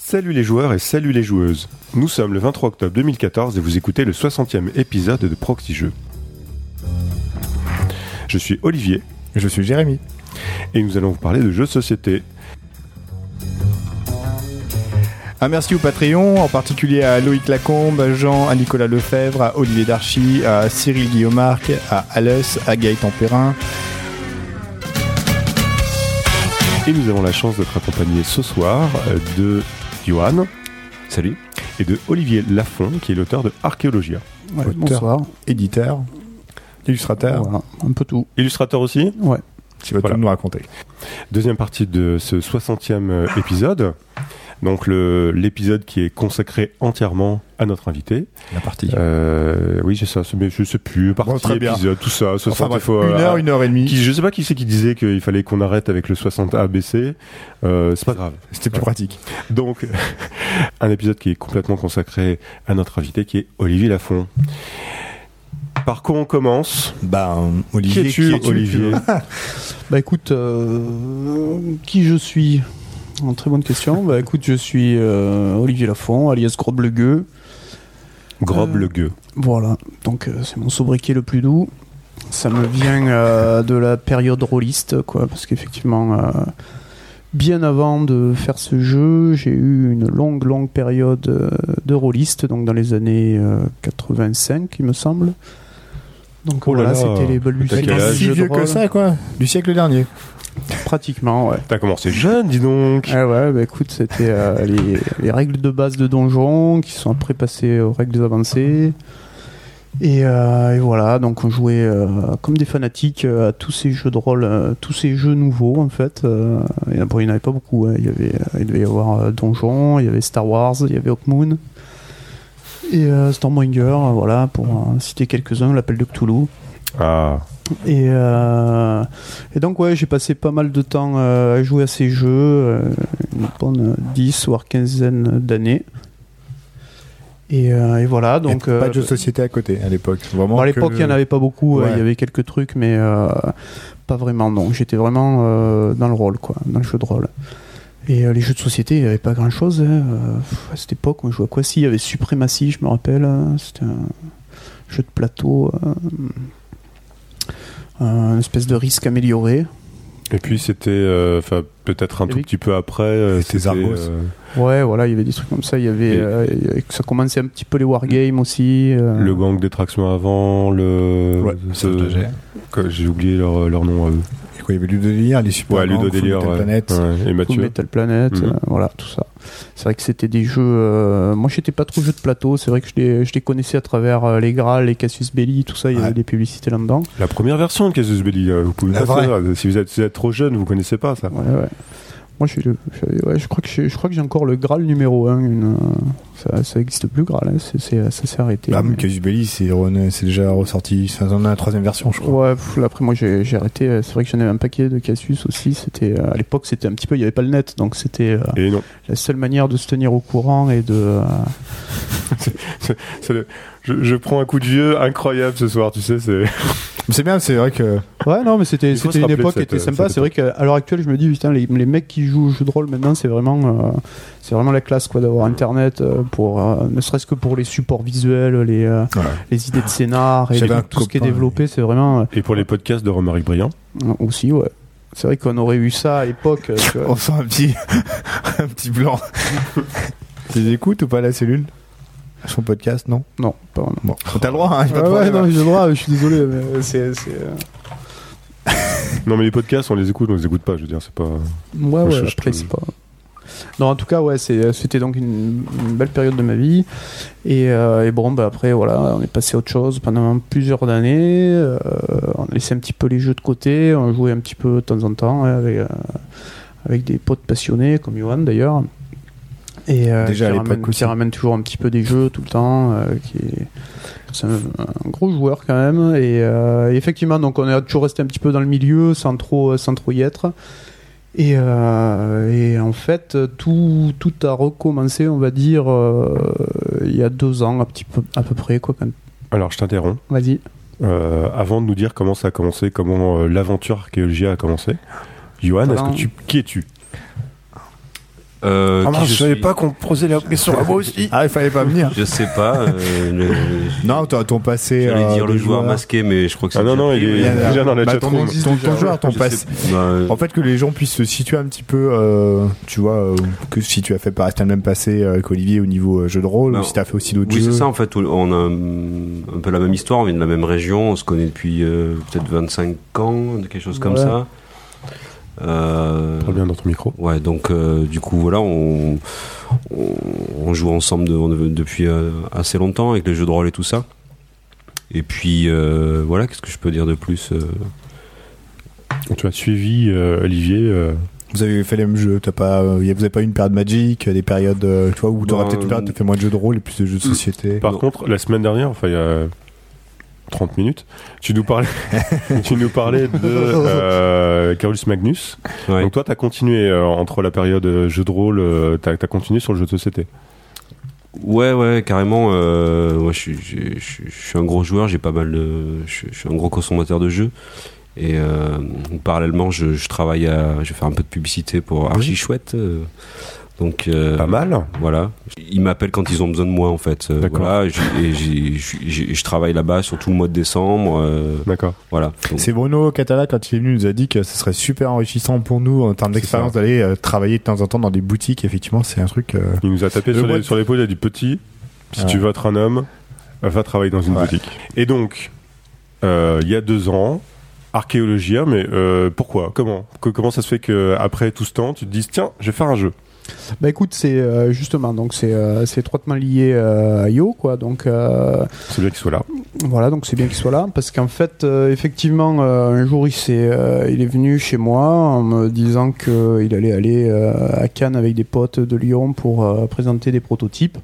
Salut les joueurs et salut les joueuses. Nous sommes le 23 octobre 2014 et vous écoutez le 60e épisode de Proxy Jeux. Je suis Olivier. Je suis Jérémy. Et nous allons vous parler de jeux de société. Un merci au Patreon, en particulier à Loïc Lacombe, à Jean, à Nicolas Lefebvre, à Olivier Darchy, à Cyril Guillaumarc, à Alès, à Gaëtan Perrin. Et nous avons la chance d'être accompagnés ce soir de Johan. Salut. Et de Olivier Lafont, qui est l'auteur de Archéologia. Ouais, bonsoir. Éditeur, illustrateur, Voilà, un peu tout. Illustrateur aussi. Ouais. qui va Voilà. tout nous raconter. Deuxième partie de ce 60e épisode. Donc l'épisode qui est consacré entièrement à notre invité. La partie. Oui, c'est ça, mais je sais plus, partie, très bien. épisode, tout ça. Enfin bref, une heure et demie. Je sais pas qui c'est qui disait qu'il fallait qu'on arrête avec le 60 ABC. C'est pas grave. C'était plus pratique. Donc, un épisode qui est complètement consacré à notre invité qui est Olivier Lafont. Par quoi on commence ? Olivier, Qui es-tu, Olivier ? Bah écoute, qui je suis ? Une très bonne question. Bah écoute, je suis Olivier Lafont, alias Grob le Gueux. Grob le Gueux. Voilà, donc c'est mon sobriquet le plus doux. Ça me vient de la période rôliste, quoi, parce qu'effectivement, bien avant de faire ce jeu, j'ai eu une longue période de rôliste, donc dans les années 85, il me semble. Donc Oh là voilà, là, c'était les t'as quel âge ? balbutiements du Si jeu de vieux que rôle. ça, quoi. Du siècle dernier. Pratiquement, ouais. T'as commencé jeune, dis donc. Ah ouais, bah écoute, c'était les règles de base de donjon qui sont après passées aux règles avancées. Et voilà, donc on jouait comme des fanatiques à tous ces jeux de rôle, tous ces jeux nouveaux en fait. Il n'y en avait pas beaucoup. Hein. Il devait y avoir Donjon, il y avait Star Wars, il y avait Hawkmoon et Stormbringer, voilà, pour citer quelques-uns, l'appel de Cthulhu. Ah. Et donc ouais, j'ai passé pas mal de temps à jouer à ces jeux, une bonne 10 voire quinzaine d'années. Et voilà, donc pas de jeux de société à côté à l'époque. Vraiment. bon, à l'époque, il n'y en avait pas beaucoup, Ouais. il y avait quelques trucs, mais pas vraiment, non. J'étais vraiment dans le rôle, quoi, dans le jeu de rôle. Et les jeux de société, il n'y avait pas grand-chose. Hein. À cette époque, on jouait à quoi ? Si, il y avait Suprématie, je me rappelle. C'était un jeu de plateau, une espèce de risque amélioré. Et puis c'était, peut-être un tout petit peu après, c'était Zargos. Ouais, voilà, il y avait des trucs comme ça. Il y avait, ça commençait un petit peu les wargames aussi. Le gang des tractions avant, j'ai oublié leur nom à eux. Et quoi, il y avait Ludodélire, les super Ludodélire, Full Metal Planet. et Full Mathieu. Metal Planet, voilà, tout ça. C'est vrai que c'était des jeux. Moi, j'étais pas trop jeu de plateau. C'est vrai que je les connaissais à travers les Graal, les Cassius Belli, tout ça. Il y avait des publicités là-dedans. La première version de Casus Belli, vous pouvez La pas vraie. faire. Si vous êtes trop jeune, vous connaissez pas ça. Ouais. Moi, je crois que j'ai encore le Graal numéro 1. Ça existe plus, Graal. Hein. Ça s'est arrêté. Même Casus Belli, c'est déjà ressorti. Ça en a la troisième version, je crois. Ouais, après moi j'ai arrêté. C'est vrai que j'en avais un paquet de Cassius aussi. C'était à l'époque, c'était un petit peu, il y avait pas le net, donc c'était Et non. la seule manière de se tenir au courant et de. Je prends un coup de vieux incroyable ce soir, tu sais. C'est bien, c'est vrai que. Ouais, non, mais c'était Il faut se une rappeler époque qui cette- était sympa. cette C'est vrai qu'à l'heure actuelle, je me dis, putain, les mecs qui jouent au jeu de rôle maintenant, c'est vraiment la classe, quoi, d'avoir Internet pour ne serait-ce que pour les supports visuels, les idées de scénar et J'avais un tout ce qui est copain, développé, c'est vraiment Et pour les podcasts de Romaric Briand. aussi, ouais. C'est vrai qu'on aurait eu ça à l'époque. tu vois. On sent un petit blanc. Tu les écoutes ou pas la cellule ? Son podcast, non ? Non, pas vraiment. Bon, t'as le droit, hein, y a pas de Ouais, problème. non, j'ai le droit, je suis désolé, mais c'est. Non, mais les podcasts, on les écoute pas. Je veux dire, c'est pas. Ouais, je après, trouve- c'est pas. Non, en tout cas, ouais, c'était donc une belle période de ma vie. Et bon, bah, après, voilà, on est passé à autre chose pendant plusieurs années. On a laissé un petit peu les jeux de côté. On jouait un petit peu de temps en temps hein, avec des potes passionnés, comme Johan d'ailleurs. Et Déjà à l'époque qui ramène toujours un petit peu des jeux tout le temps. C'est un gros joueur quand même. Et effectivement, donc on est toujours resté un petit peu dans le milieu sans trop y être. Et en fait, tout a recommencé, on va dire, il y a 2 ans, à peu près. Quoi, quand... Alors, je t'interromps. Vas-y. Avant de nous dire comment ça a commencé, comment l'aventure Archéologia a commencé, Johan, Voilà. qui es-tu ? non, je savais pas qu'on posait la question à moi aussi. Ah, il fallait pas venir. Je sais pas. Non, ton passé. J'allais dire de le joueur masqué, mais je crois que c'est. Ah non, il est déjà dans la Bah, chatroom. ton joueur, ton passé. En fait, que les gens puissent se situer un petit peu, tu vois, que si tu as fait le même passé qu'Olivier au niveau jeu de rôle, ou si tu as fait aussi d'autres jeux. Oui, c'est ça, en fait. On a un peu la même histoire, on vient de la même région, on se connaît depuis peut-être 25 ans, quelque chose comme ça. Parle bien dans ton micro. Ouais, donc du coup voilà, on joue ensemble depuis assez longtemps avec les jeux de rôle et tout ça. Et puis voilà, qu'est-ce que je peux dire de plus Tu as suivi Olivier. Vous avez fait les mêmes jeux, vous avez pas eu une période Magic, des périodes, tu vois, où tu aurais peut-être une période où tu as fait moins de jeux de rôle et plus de jeux de société. Par contre, la semaine dernière, enfin il y a 30 minutes, tu nous parlais de Carolus Magnus. Ouais. Donc toi, tu as continué entre la période jeu de rôle, tu as continué sur le jeu de société. Ouais, carrément. Moi, je suis un gros joueur, je suis un gros consommateur de jeux. Et parallèlement, je travaille je vais faire un peu de publicité pour Archi Chouette. Donc pas mal. Voilà, ils m'appellent quand ils ont besoin de moi en fait. Voilà, je travaille là-bas sur tout le mois de décembre. D'accord. Voilà. Donc, c'est Bruno Catala quand il est venu nous a dit que ce serait super enrichissant pour nous en termes d'expérience d'aller travailler de temps en temps dans des boutiques. Effectivement, c'est un truc. Il nous a tapé sur l'épaule, il a dit petit, si tu veux être un homme, va travailler dans une boutique. Et donc, il y a 2 ans. Archéologia, mais pourquoi ? Comment ça se fait qu'après tout ce temps, tu te dises tiens, je vais faire un jeu ? Bah écoute, c'est justement, donc c'est étroitement lié à IO, quoi. Donc c'est bien qu'il soit là. Voilà, donc c'est bien qu'il soit là parce qu'en fait, effectivement, un jour il est venu chez moi en me disant qu'il allait aller à Cannes avec des potes de Lyon pour présenter des prototypes.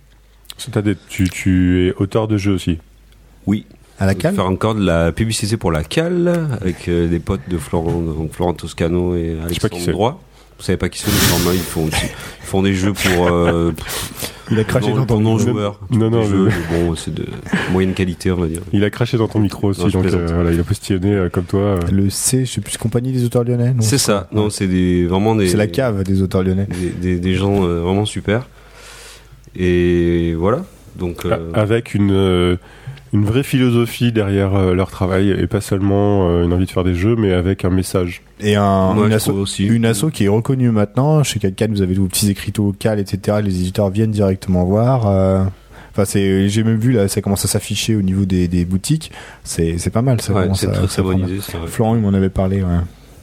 Tu es auteur de jeux aussi. Oui. À la cale. Faire encore de la publicité pour la cale avec des potes de Florent Toscano et Alexandre Droit. Vous savez pas qui sont les formats, ils font des jeux pour il a craché dans ton non-joueurs. Non, bon, c'est de moyenne qualité, on va dire. Il a craché dans ton micro aussi, donc voilà, il a postillonné comme toi. Le C, je sais plus, Compagnie des auteurs lyonnais. Non, c'est ça. Non, c'est c'est la cave des auteurs lyonnais. Des gens vraiment super. Et voilà. Donc avec une vraie philosophie derrière leur travail et pas seulement une envie de faire des jeux, mais avec un message. Et une asso qui est reconnue maintenant. Chez Cannes, vous avez vos petits écriteaux Cal, etc. Les éditeurs viennent directement voir. Enfin, j'ai même vu là, ça commence à s'afficher au niveau des boutiques. C'est pas mal. Ça c'est une très bonne idée. Florent, il m'en avait parlé. Ouais.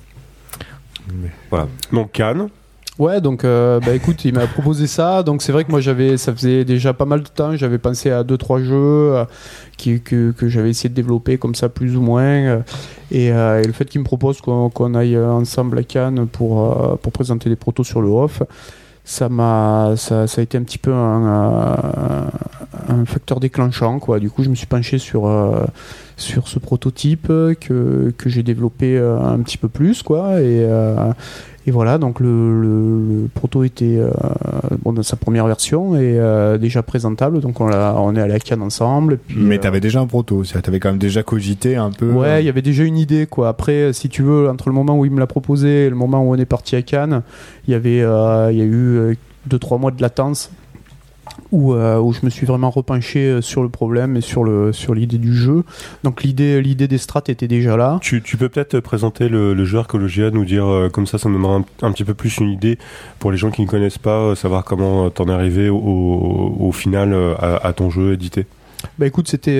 Voilà. Donc Cannes. Ouais, donc écoute, il m'a proposé ça. Donc c'est vrai que moi ça faisait déjà pas mal de temps, j'avais pensé à 2-3 jeux que j'avais essayé de développer comme ça plus ou moins. Et le fait qu'il me propose qu'on aille ensemble à Cannes pour présenter des protos sur le off, ça a été un petit peu un facteur déclenchant, quoi. Du coup, je me suis penché sur ce prototype que j'ai développé un petit peu plus, quoi. Et voilà, donc le proto était dans sa première version et déjà présentable, donc on est allé à Cannes ensemble. Puis, mais t'avais déjà un proto, t'avais quand même déjà cogité un peu. Ouais, il y avait déjà une idée, quoi. Après, si tu veux, entre le moment où il me l'a proposé et le moment où on est parti à Cannes, il y a eu 2-3 mois de latence où je me suis vraiment repenché sur le problème et sur l'idée du jeu. Donc l'idée des strats était déjà là. Tu peux peut-être présenter le jeu Archéologia, nous dire comme ça nous donnera un petit peu plus une idée pour les gens qui ne connaissent pas, savoir comment t'en es arrivé au final à ton jeu édité. Bah écoute, c'était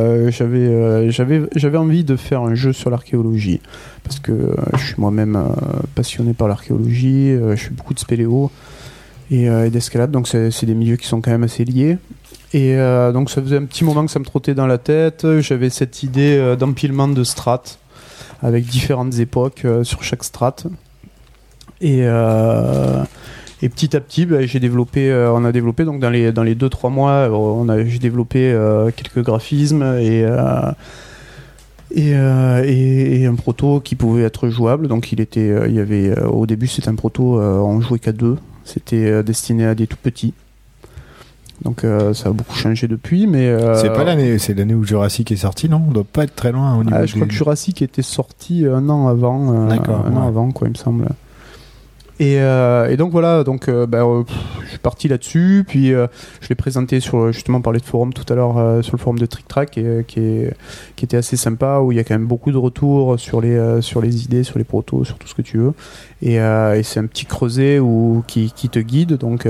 j'avais envie de faire un jeu sur l'archéologie parce que je suis moi-même passionné par l'archéologie, je fais beaucoup de spéléo et d'escalade, donc c'est des milieux qui sont quand même assez liés. Et donc ça faisait un petit moment que ça me trottait dans la tête. J'avais cette idée d'empilement de strates avec différentes époques sur chaque strate. Et petit à petit, on a développé donc dans les 2-3 mois, j'ai développé quelques graphismes et un proto qui pouvait être jouable. Donc au début c'était un proto, on jouait qu'à 2. C'était destiné à des tout petits. Donc ça a beaucoup changé depuis, mais c'est pas l'année où Jurassic est sorti, non? On doit pas être très loin au niveau. Je crois que Jurassic était sorti un an avant. Avant, quoi, il me semble. Et donc voilà, je suis parti là-dessus, puis je l'ai présenté sur, justement, parler de forum tout à l'heure, sur le forum de Trick Track, qui était assez sympa, où il y a quand même beaucoup de retours sur les idées, sur les protos, sur tout ce que tu veux, et c'est un petit creuset qui te guide, donc...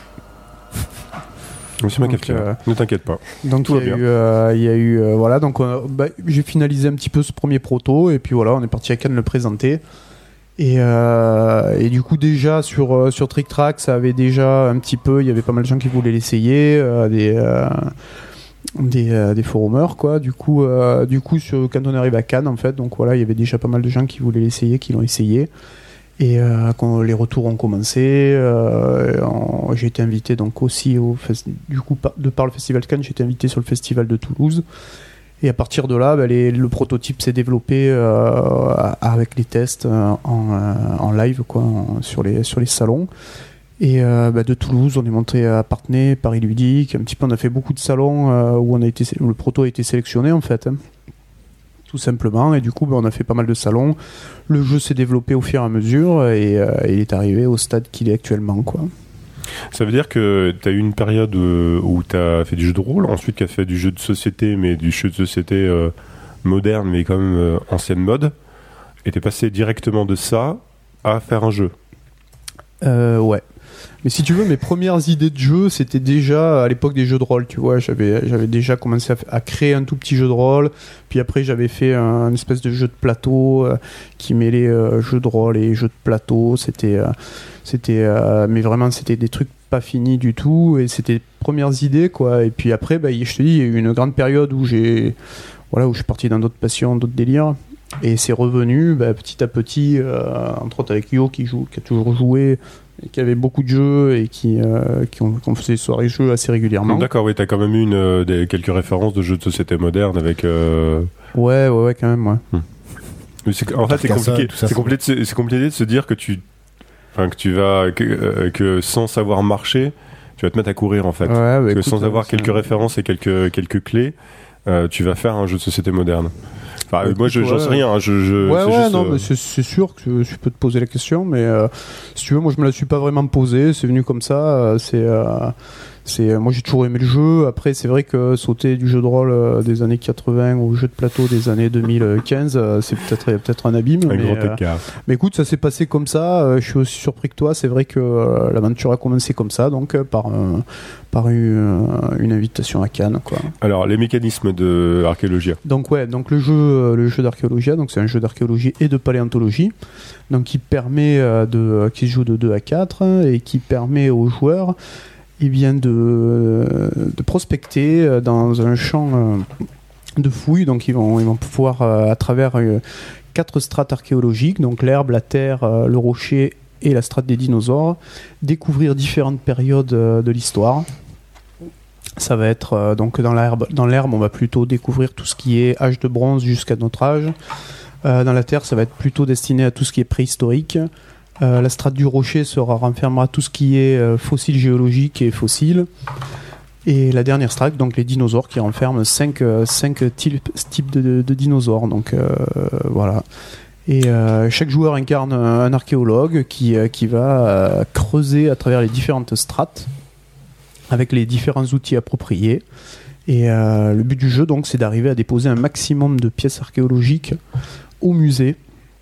C'est ma cafetière, ne t'inquiète pas. Donc tout va bien. Il y a eu voilà, donc j'ai finalisé un petit peu ce premier proto, et puis voilà, on est parti à Cannes le présenter. Et du coup, déjà sur Trick Track, ça avait déjà un petit peu, il y avait pas mal de gens qui voulaient l'essayer, des forumers, quoi. Du coup, quand on arrive à Cannes, en fait, donc voilà, il y avait déjà pas mal de gens qui voulaient l'essayer, qui l'ont essayé. Et quand les retours ont commencé, j'ai été invité donc aussi du coup, de par le festival de Cannes, j'ai été invité sur le festival de Toulouse. Et à partir de là, le prototype s'est développé avec les tests en live, quoi, sur les salons. Et de Toulouse, on est monté à Parthenay, Paris Ludique. Un petit peu, on a fait beaucoup de salons où le proto a été sélectionné, en fait, hein, tout simplement. Et du coup, on a fait pas mal de salons. Le jeu s'est développé au fur et à mesure, et il est arrivé au stade qu'il est actuellement, quoi. Ça veut dire que tu as eu une période où tu as fait du jeu de rôle, ensuite tu as fait du jeu de société, mais du jeu de société moderne, mais quand même ancienne mode, et tu es passé directement de ça à faire un jeu. Ouais. Mais si tu veux, mes premières idées de jeu, c'était déjà à l'époque des jeux de rôle, tu vois. J'avais déjà commencé à créer un tout petit jeu de rôle, puis après j'avais fait un espèce de jeu de plateau qui mêlait jeu de rôle et jeu de plateau. Mais vraiment, c'était des trucs pas finis du tout, et c'était les premières idées, quoi. Et puis après, je te dis, il y a eu une grande période où je suis parti dans d'autres passions, d'autres délires. Et c'est revenu petit à petit, entre autres avec Yo qui a toujours joué, et qui avait beaucoup de jeux, et qui faisait des soirées jeux assez régulièrement. D'accord, oui, t'as quand même eu quelques références de jeux de société moderne avec... Ouais, quand même, ouais. Mais en fait, c'est compliqué. C'est compliqué de se dire que que sans savoir marcher, tu vas te mettre à courir, en fait. Ouais, que sans avoir quelques références et quelques clés, tu vas faire un jeu de société moderne. Enfin, moi, j'en sais rien. Mais c'est sûr que tu peux te poser la question, mais si tu veux, moi, je me la suis pas vraiment posée. C'est venu comme ça. Moi, j'ai toujours aimé le jeu. Après, c'est vrai que sauter du jeu de rôle des années 80 au jeu de plateau des années 2015, c'est peut-être un abîme. Mais écoute, ça s'est passé comme ça. Je suis aussi surpris que toi. C'est vrai que l'aventure a commencé comme ça, donc par une invitation à Cannes, quoi. Alors, les mécanismes de Archéologia. Donc le jeu d'Archéologia, donc c'est un jeu d'archéologie et de paléontologie, donc qui se joue de 2 à 4 et qui permet aux joueurs de prospecter dans un champ de fouilles. Donc ils vont pouvoir à travers 4 strates archéologiques, donc l'herbe, la terre, le rocher et la strate des dinosaures, découvrir différentes périodes de l'histoire. Ça va être donc dans l'herbe, on va plutôt découvrir tout ce qui est âge de bronze jusqu'à notre âge. Dans la terre, ça va être plutôt destiné à tout ce qui est préhistorique. La strate du rocher renfermera tout ce qui est fossiles géologiques et fossiles. Et la dernière strate, donc les dinosaures, qui renferment 5 types de dinosaures. Donc voilà. Et chaque joueur incarne un archéologue qui va creuser à travers les différentes strates avec les différents outils appropriés. Et le but du jeu, donc, c'est d'arriver à déposer un maximum de pièces archéologiques au musée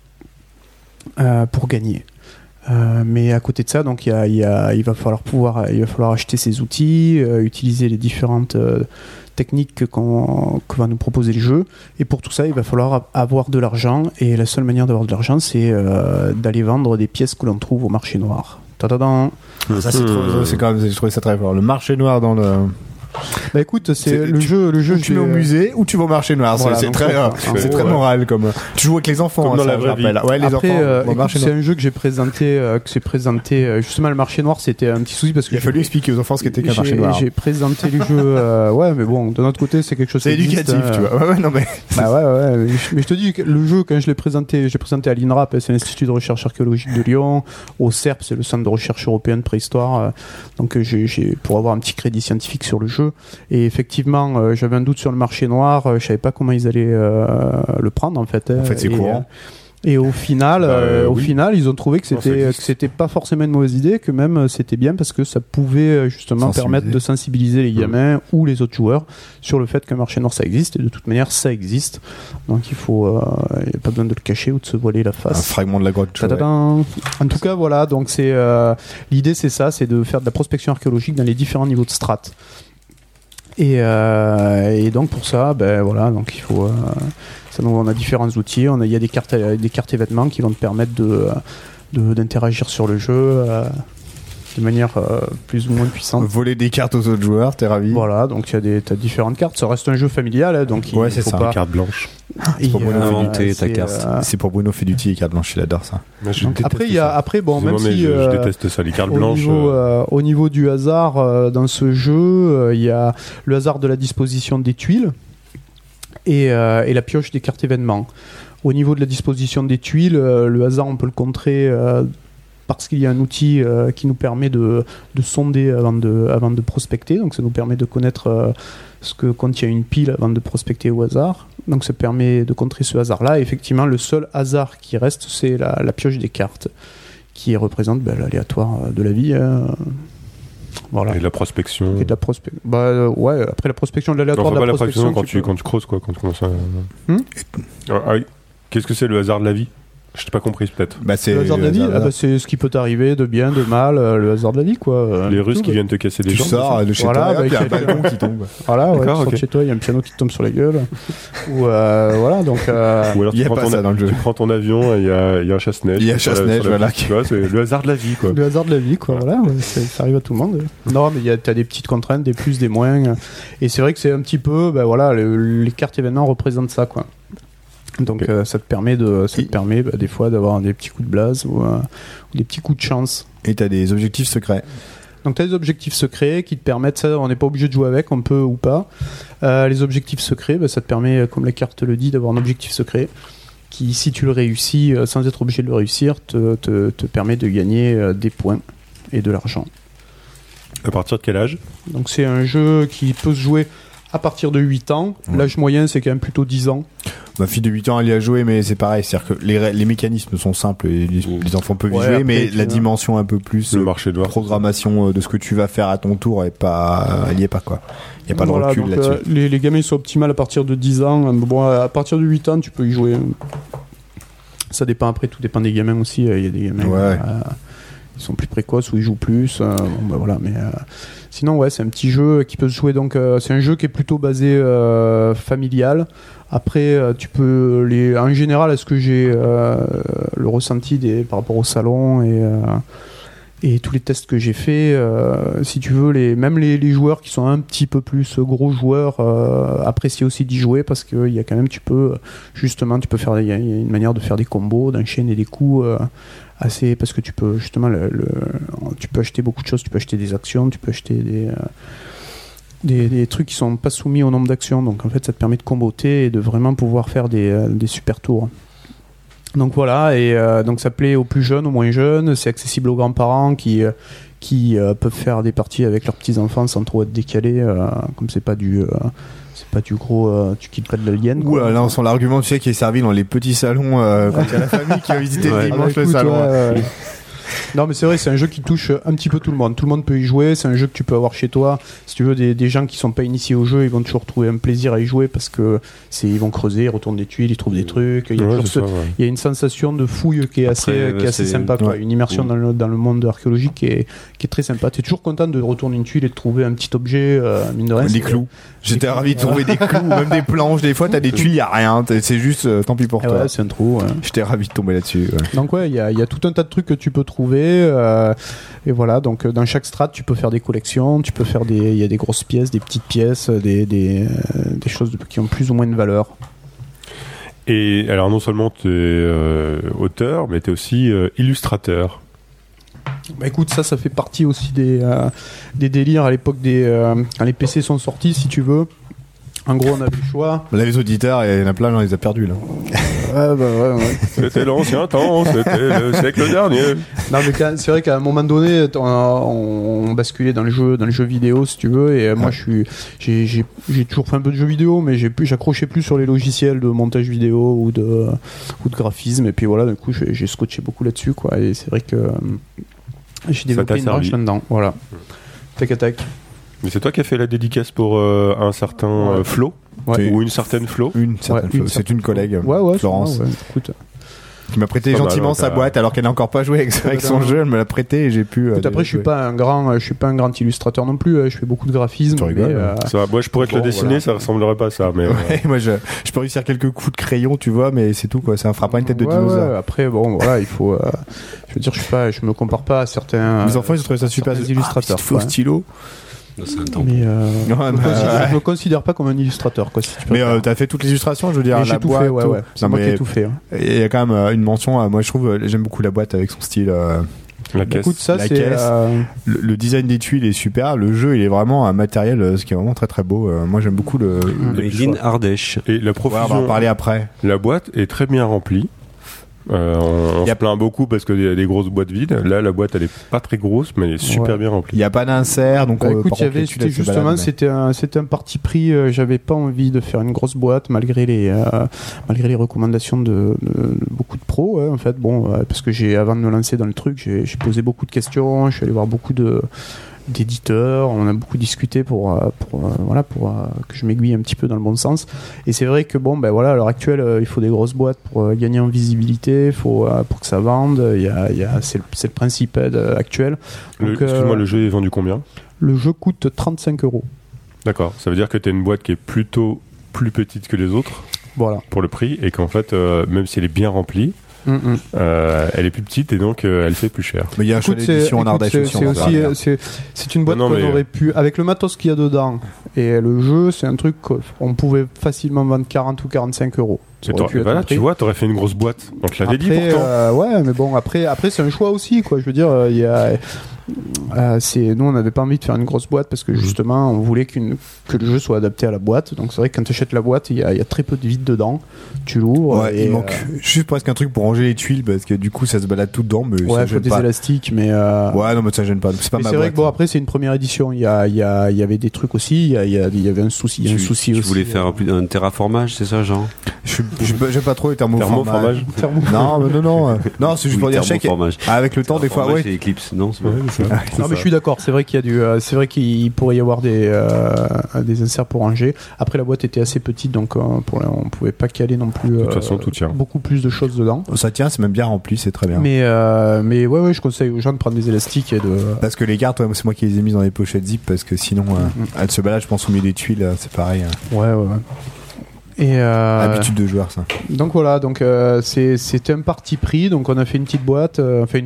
pour gagner. Mais à côté de ça, donc, il va falloir acheter ces outils, utiliser les différentes techniques que va nous proposer le jeu. Et pour tout ça, il va falloir avoir de l'argent. Et la seule manière d'avoir de l'argent, c'est d'aller vendre des pièces que l'on trouve au marché noir. Ta-da-dan. Ça, c'est quand même, j'ai trouvé ça très fort. Le marché noir dans le... Bah écoute, le jeu tu vas au musée ou tu vas au marché noir. Voilà, c'est très moral comme. Tu joues avec les enfants. Comme dans la vraie vie. Ouais, les enfants. C'est un jeu que j'ai présenté, justement. Le marché noir, c'était un petit souci parce que il a fallu expliquer aux enfants ce qu'était qu'un marché noir. J'ai présenté le jeu. Ouais, mais bon, de notre côté, c'est quelque chose. C'est éducatif, tu vois. Ouais, non mais. Bah ouais. Mais je te dis que le jeu, quand je l'ai présenté, j'ai présenté à l'INRAP, c'est l'Institut de recherche archéologique de Lyon. Au CERP, c'est le Centre de recherche européen de préhistoire. Donc pour avoir un petit crédit scientifique sur le jeu. Et effectivement, j'avais un doute sur le marché noir, je savais pas comment ils allaient le prendre, en fait. En fait, c'est courant. Et au final, oui. ils ont trouvé que c'était pas forcément une mauvaise idée, que même c'était bien parce que ça pouvait justement permettre de sensibiliser les gamins ou les autres joueurs sur le fait qu'un marché noir ça existe, et de toute manière ça existe. Donc il a pas besoin de le cacher ou de se voiler la face. Un fragment de la grotte. Ouais. En tout cas, voilà. Donc l'idée, c'est ça, c'est de faire de la prospection archéologique dans les différents niveaux de strates. Et donc pour ça, donc il faut. On a différents outils. Il y a des cartes événements qui vont te permettre d'interagir sur le jeu de manière plus ou moins puissante. Voler des cartes aux autres joueurs, t'es ravi. Voilà, donc t'as différentes cartes. Ça reste un jeu familial, hein, donc ouais, c'est faut ça. pas. Une carte blanche. C'est pour Bruno inventer ta carte. C'est pour Bruno Feduti, les cartes blanches, il adore ça. Après, même si je déteste ça, les cartes blanches. Au niveau du hasard dans ce jeu, il y a le hasard de la disposition des tuiles et la pioche des cartes événements. Au niveau de la disposition des tuiles, le hasard, on peut le contrer parce qu'il y a un outil qui nous permet de sonder avant de prospecter. Donc ça nous permet de connaître ce que contient une pile avant de prospecter au hasard. Donc ça permet de contrer ce hasard-là. Et effectivement, le seul hasard qui reste, c'est la pioche des cartes, qui représente l'aléatoire de la vie. Voilà. Et de la prospection. Ouais, après la prospection de l'aléatoire de la prospection. Quand tu creuses, quoi, quand tu commences à. Qu'est-ce que c'est le hasard de la vie? Je t'ai pas compris, peut-être. C'est le hasard de la vie, c'est ce qui peut t'arriver de bien, de mal, le hasard de la vie, quoi. Les Russes qui viennent te casser des jambes. Tu sors de chez toi, il y a un balcon qui tombe. Voilà, tu sors de chez toi, il y a un piano qui te tombe sur la gueule. Ou voilà, donc. Ou alors il y a pas ça dans le jeu. Tu prends ton avion, il y a un chasse-neige. Il y a un chasse-neige, voilà. Tu vois, c'est le hasard de la vie, quoi. Le hasard de la vie, quoi. Voilà, ça arrive à tout le monde. Non, mais t'as des petites contraintes, des plus, des moins. Et c'est vrai que c'est un petit peu, les cartes événements représentent ça, quoi. Donc ça te permet des fois d'avoir des petits coups de blase ou des petits coups de chance. Et t'as des objectifs secrets. Donc t'as des objectifs secrets qui te permettent ça, on n'est pas obligé de jouer avec, on peut ou pas. Les objectifs secrets, ça te permet, comme la carte le dit, d'avoir un objectif secret qui, si tu le réussis sans être obligé de le réussir, te permet de gagner des points et de l'argent. À partir de quel âge? Donc c'est un jeu qui peut se jouer à partir de 8 ans. Ouais. L'âge moyen, c'est quand même plutôt 10 ans. Ma fille de 8 ans, elle y a joué, mais c'est pareil. C'est-à-dire que les mécanismes sont simples et les enfants peuvent y jouer, mais la dimension un peu plus, le marché de programmation de ce que tu vas faire à ton tour, elle y est pas, quoi. Il n'y a pas de recul donc, là-dessus. Les gamins, ils sont optimales à partir de 10 ans. Bon, à partir de 8 ans, tu peux y jouer. Ça dépend, après, tout dépend des gamins aussi. Il y a des gamins ils sont plus précoces ou ils jouent plus. Voilà, mais sinon, c'est un petit jeu qui peut se jouer. Donc, c'est un jeu qui est plutôt basé familial. Après, tu peux en général, est-ce que j'ai le ressenti par rapport au salon et tous les tests que j'ai fait, si tu veux, même les joueurs qui sont un petit peu plus gros joueurs apprécient aussi d'y jouer parce qu'il y a quand même, tu peux faire, il y a une manière de faire des combos, d'enchaîner des coups. Parce que tu peux justement tu peux acheter beaucoup de choses, tu peux acheter des actions, tu peux acheter des trucs qui sont pas soumis au nombre d'actions, donc en fait ça te permet de comboter et de vraiment pouvoir faire des super tours. Donc voilà, et donc ça plaît aux plus jeunes, aux moins jeunes, c'est accessible aux grands-parents qui peuvent faire des parties avec leurs petits-enfants sans trop être décalés, comme c'est pas du gros, tu quittes pas de l'alien. Ouh là, on sent l'argument, tu sais, qui est servi dans les petits salons quand il y a la famille qui va visiter le dimanche le salon. Non, mais c'est vrai, c'est un jeu qui touche un petit peu tout le monde. Tout le monde peut y jouer. C'est un jeu que tu peux avoir chez toi. Si tu veux, des gens qui sont pas initiés au jeu, ils vont toujours trouver un plaisir à y jouer parce que ils vont creuser, ils retournent des tuiles, ils trouvent des trucs. Il y a une sensation de fouille qui est assez sympa, quoi. Une immersion dans le monde archéologique qui est très sympa. T'es toujours content de retourner une tuile et de trouver un petit objet, mine de rien. Des clous. J'étais ravi de trouver des clous, même des planches. Des fois, t'as des tuiles, y a rien. C'est juste, tant pis pour toi. Ouais, c'est un trou. J'étais ravi de tomber là-dessus. Ouais. Donc il y a tout un tas de trucs que tu peux trouver. Et voilà, donc dans chaque strate, tu peux faire des collections. Tu peux faire il y a des grosses pièces, des petites pièces, des choses qui ont plus ou moins de valeur. Et alors, non seulement tu es auteur, mais tu es aussi illustrateur. Bah écoute, ça fait partie aussi des délires à l'époque quand les PC sont sortis, si tu veux. En gros, on avait le choix. Là, les auditeurs, il y en a plein, on les a perdus là. Ouais. C'était l'ancien temps, c'était le siècle dernier. Non, mais c'est vrai qu'à un moment donné, on basculait dans le jeu vidéo, si tu veux, et moi, j'ai toujours fait un peu de jeux vidéo, mais j'accrochais plus sur les logiciels de montage vidéo ou de graphisme, et puis voilà, du coup, j'ai scotché beaucoup là-dessus, quoi, et c'est vrai que j'ai développé une branche là-dedans, voilà. Tac. Mais c'est toi qui as fait la dédicace pour un certain Flo, ou une certaine Flo. C'est une collègue, Florence. Écoute. Qui m'a prêté gentiment sa boîte alors qu'elle n'a encore pas joué avec son jeu, elle me l'a prêté et j'ai pu. Après, je suis pas un grand illustrateur non plus. Je fais beaucoup de graphismes. Moi, je pourrais te le dessiner, ça ressemblerait pas à ça. Mais moi, je peux réussir quelques coups de crayon, tu vois, mais c'est tout quoi. Ça ne fera pas une tête de dinosaure. Après, bon, voilà, il faut. Je veux dire, je me compare pas à certains. Mes enfants, ils ont trouvé ça super. Les illustrateurs. Faux stylo. Mais je me considère pas comme un illustrateur, quoi. Mais t'as fait toutes les illustrations, je veux dire. J'ai tout fait, ouais. C'est moi qui ai tout fait. Et il y a quand même une mention. Moi, je trouve, j'aime beaucoup la boîte avec son style. La caisse. Écoute, ça, la c'est caisse. Le design des tuiles est super. Le jeu, il est vraiment un matériel, ce qui est vraiment très très beau. Moi, j'aime beaucoup le Made in Ardèche. Et la profusion. On va en parler après. La boîte est très bien remplie. On se plaint beaucoup parce qu'il y a des grosses boîtes vides. Là, la boîte, elle est pas très grosse, mais elle est super bien remplie. Il n'y a pas d'insert, donc écoute, c'était un parti pris. J'avais pas envie de faire une grosse boîte malgré les recommandations de beaucoup de pros. En fait, parce que avant de me lancer dans le truc, j'ai posé beaucoup de questions. Je suis allé voir beaucoup d'éditeurs, on a beaucoup discuté pour que je m'aiguille un petit peu dans le bon sens. Et c'est vrai que à l'heure actuelle, il faut des grosses boîtes pour gagner en visibilité, pour que ça vende. C'est le principe actuel. Excuse-moi, le jeu est vendu combien ? Le jeu coûte 35 €. D'accord, ça veut dire que tu as une boîte qui est plutôt plus petite que les autres, pour le prix, et qu'en fait, même si elle est bien remplie, elle est plus petite et donc elle fait plus cher. Mais il y a un choix d'édition en Ardèche aussi. C'est une boîte qu'on aurait pu, avec le matos qu'il y a dedans et le jeu, c'est un truc qu'on pouvait facilement vendre 40 ou 45 €. Tu vois, t'aurais fait une grosse boîte. On te l'avait dit pourtant. Ouais, mais bon, après c'est un choix aussi, quoi. Je veux dire, nous on n'avait pas envie de faire une grosse boîte parce que justement on voulait que le jeu soit adapté à la boîte. Donc c'est vrai que quand tu achètes la boîte, il y a très peu de vide dedans. Tu l'ouvres. Il manque juste presque un truc pour ranger les tuiles parce que du coup ça se balade tout dedans. Mais il faut des élastiques, mais ouais, non, mais ça gêne pas. C'est pas ma boîte. C'est vrai que après c'est une première édition. Il y avait des trucs aussi. Il y avait un souci. Tu voulais faire un terraformage, c'est ça, genre? J'aime pas trop les thermoformages. Non, c'est juste pour dire avec le temps des fois. C'est Eclipse, non? Non, mais je suis d'accord. C'est vrai qu'il pourrait y avoir des inserts pour ranger. Après, la boîte était assez petite, donc on pouvait pas caler non plus. De toute façon, tout tient. Beaucoup plus de choses dedans. Ça tient, c'est même bien rempli, c'est très bien. Mais ouais, je conseille aux gens de prendre des élastiques et de. Parce que les cartes, c'est moi qui les ai mises dans les pochettes zip parce que sinon, elles se baladent, je pense, au milieu des tuiles, c'est pareil. Ouais. Et habitude de joueur, ça. Donc voilà, c'était un parti pris. Donc on a fait une petite boîte, on a fait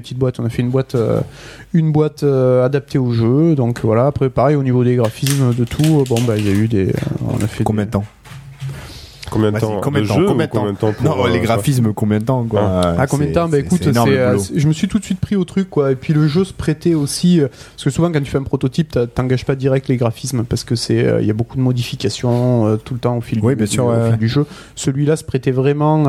une boîte adaptée au jeu. Donc voilà, après pareil au niveau des graphismes de tout, il y a eu on a fait combien de temps? Combien de temps Non, les graphismes, combien de temps, quoi. Combien de temps? Écoute, je me suis tout de suite pris au truc, quoi. Et puis le jeu se prêtait aussi, parce que souvent quand tu fais un prototype, t'engages pas direct les graphismes, parce que il y a beaucoup de modifications tout le temps au fil du jeu. Celui-là se prêtait vraiment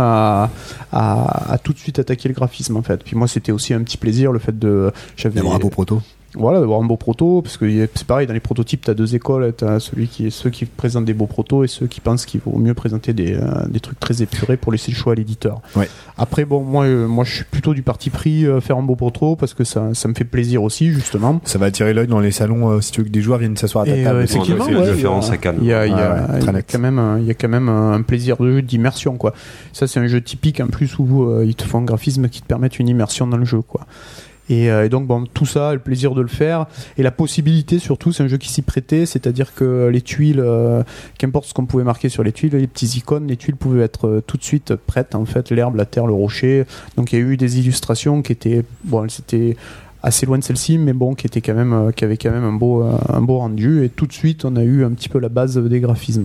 à tout de suite attaquer le graphisme, en fait. Puis moi, c'était aussi un petit plaisir, le fait d'avoir un beau proto. Voilà, d'avoir un beau proto, parce que c'est pareil, dans les prototypes, t'as deux écoles, t'as ceux qui présentent des beaux protos et ceux qui pensent qu'il vaut mieux présenter des trucs très épurés pour laisser le choix à l'éditeur. Ouais. Après, moi je suis plutôt du parti pris faire un beau proto, parce que ça me fait plaisir aussi, justement. Ça va attirer l'œil dans les salons, si tu veux que des joueurs viennent s'asseoir à ta table. Effectivement, il y a quand même un plaisir de jeu, d'immersion, quoi. Ça, c'est un jeu typique, en plus, où ils te font un graphisme qui te permettent une immersion dans le jeu, quoi. Et donc tout ça, le plaisir de le faire et la possibilité surtout, c'est un jeu qui s'y prêtait, c'est-à-dire que les tuiles, qu'importe ce qu'on pouvait marquer sur les tuiles, les petits icônes, les tuiles pouvaient être tout de suite prêtes, en fait, l'herbe, la terre, le rocher. Donc il y a eu des illustrations qui étaient, c'était assez loin de celle-ci, mais qui avait quand même un beau rendu, et tout de suite on a eu un petit peu la base des graphismes.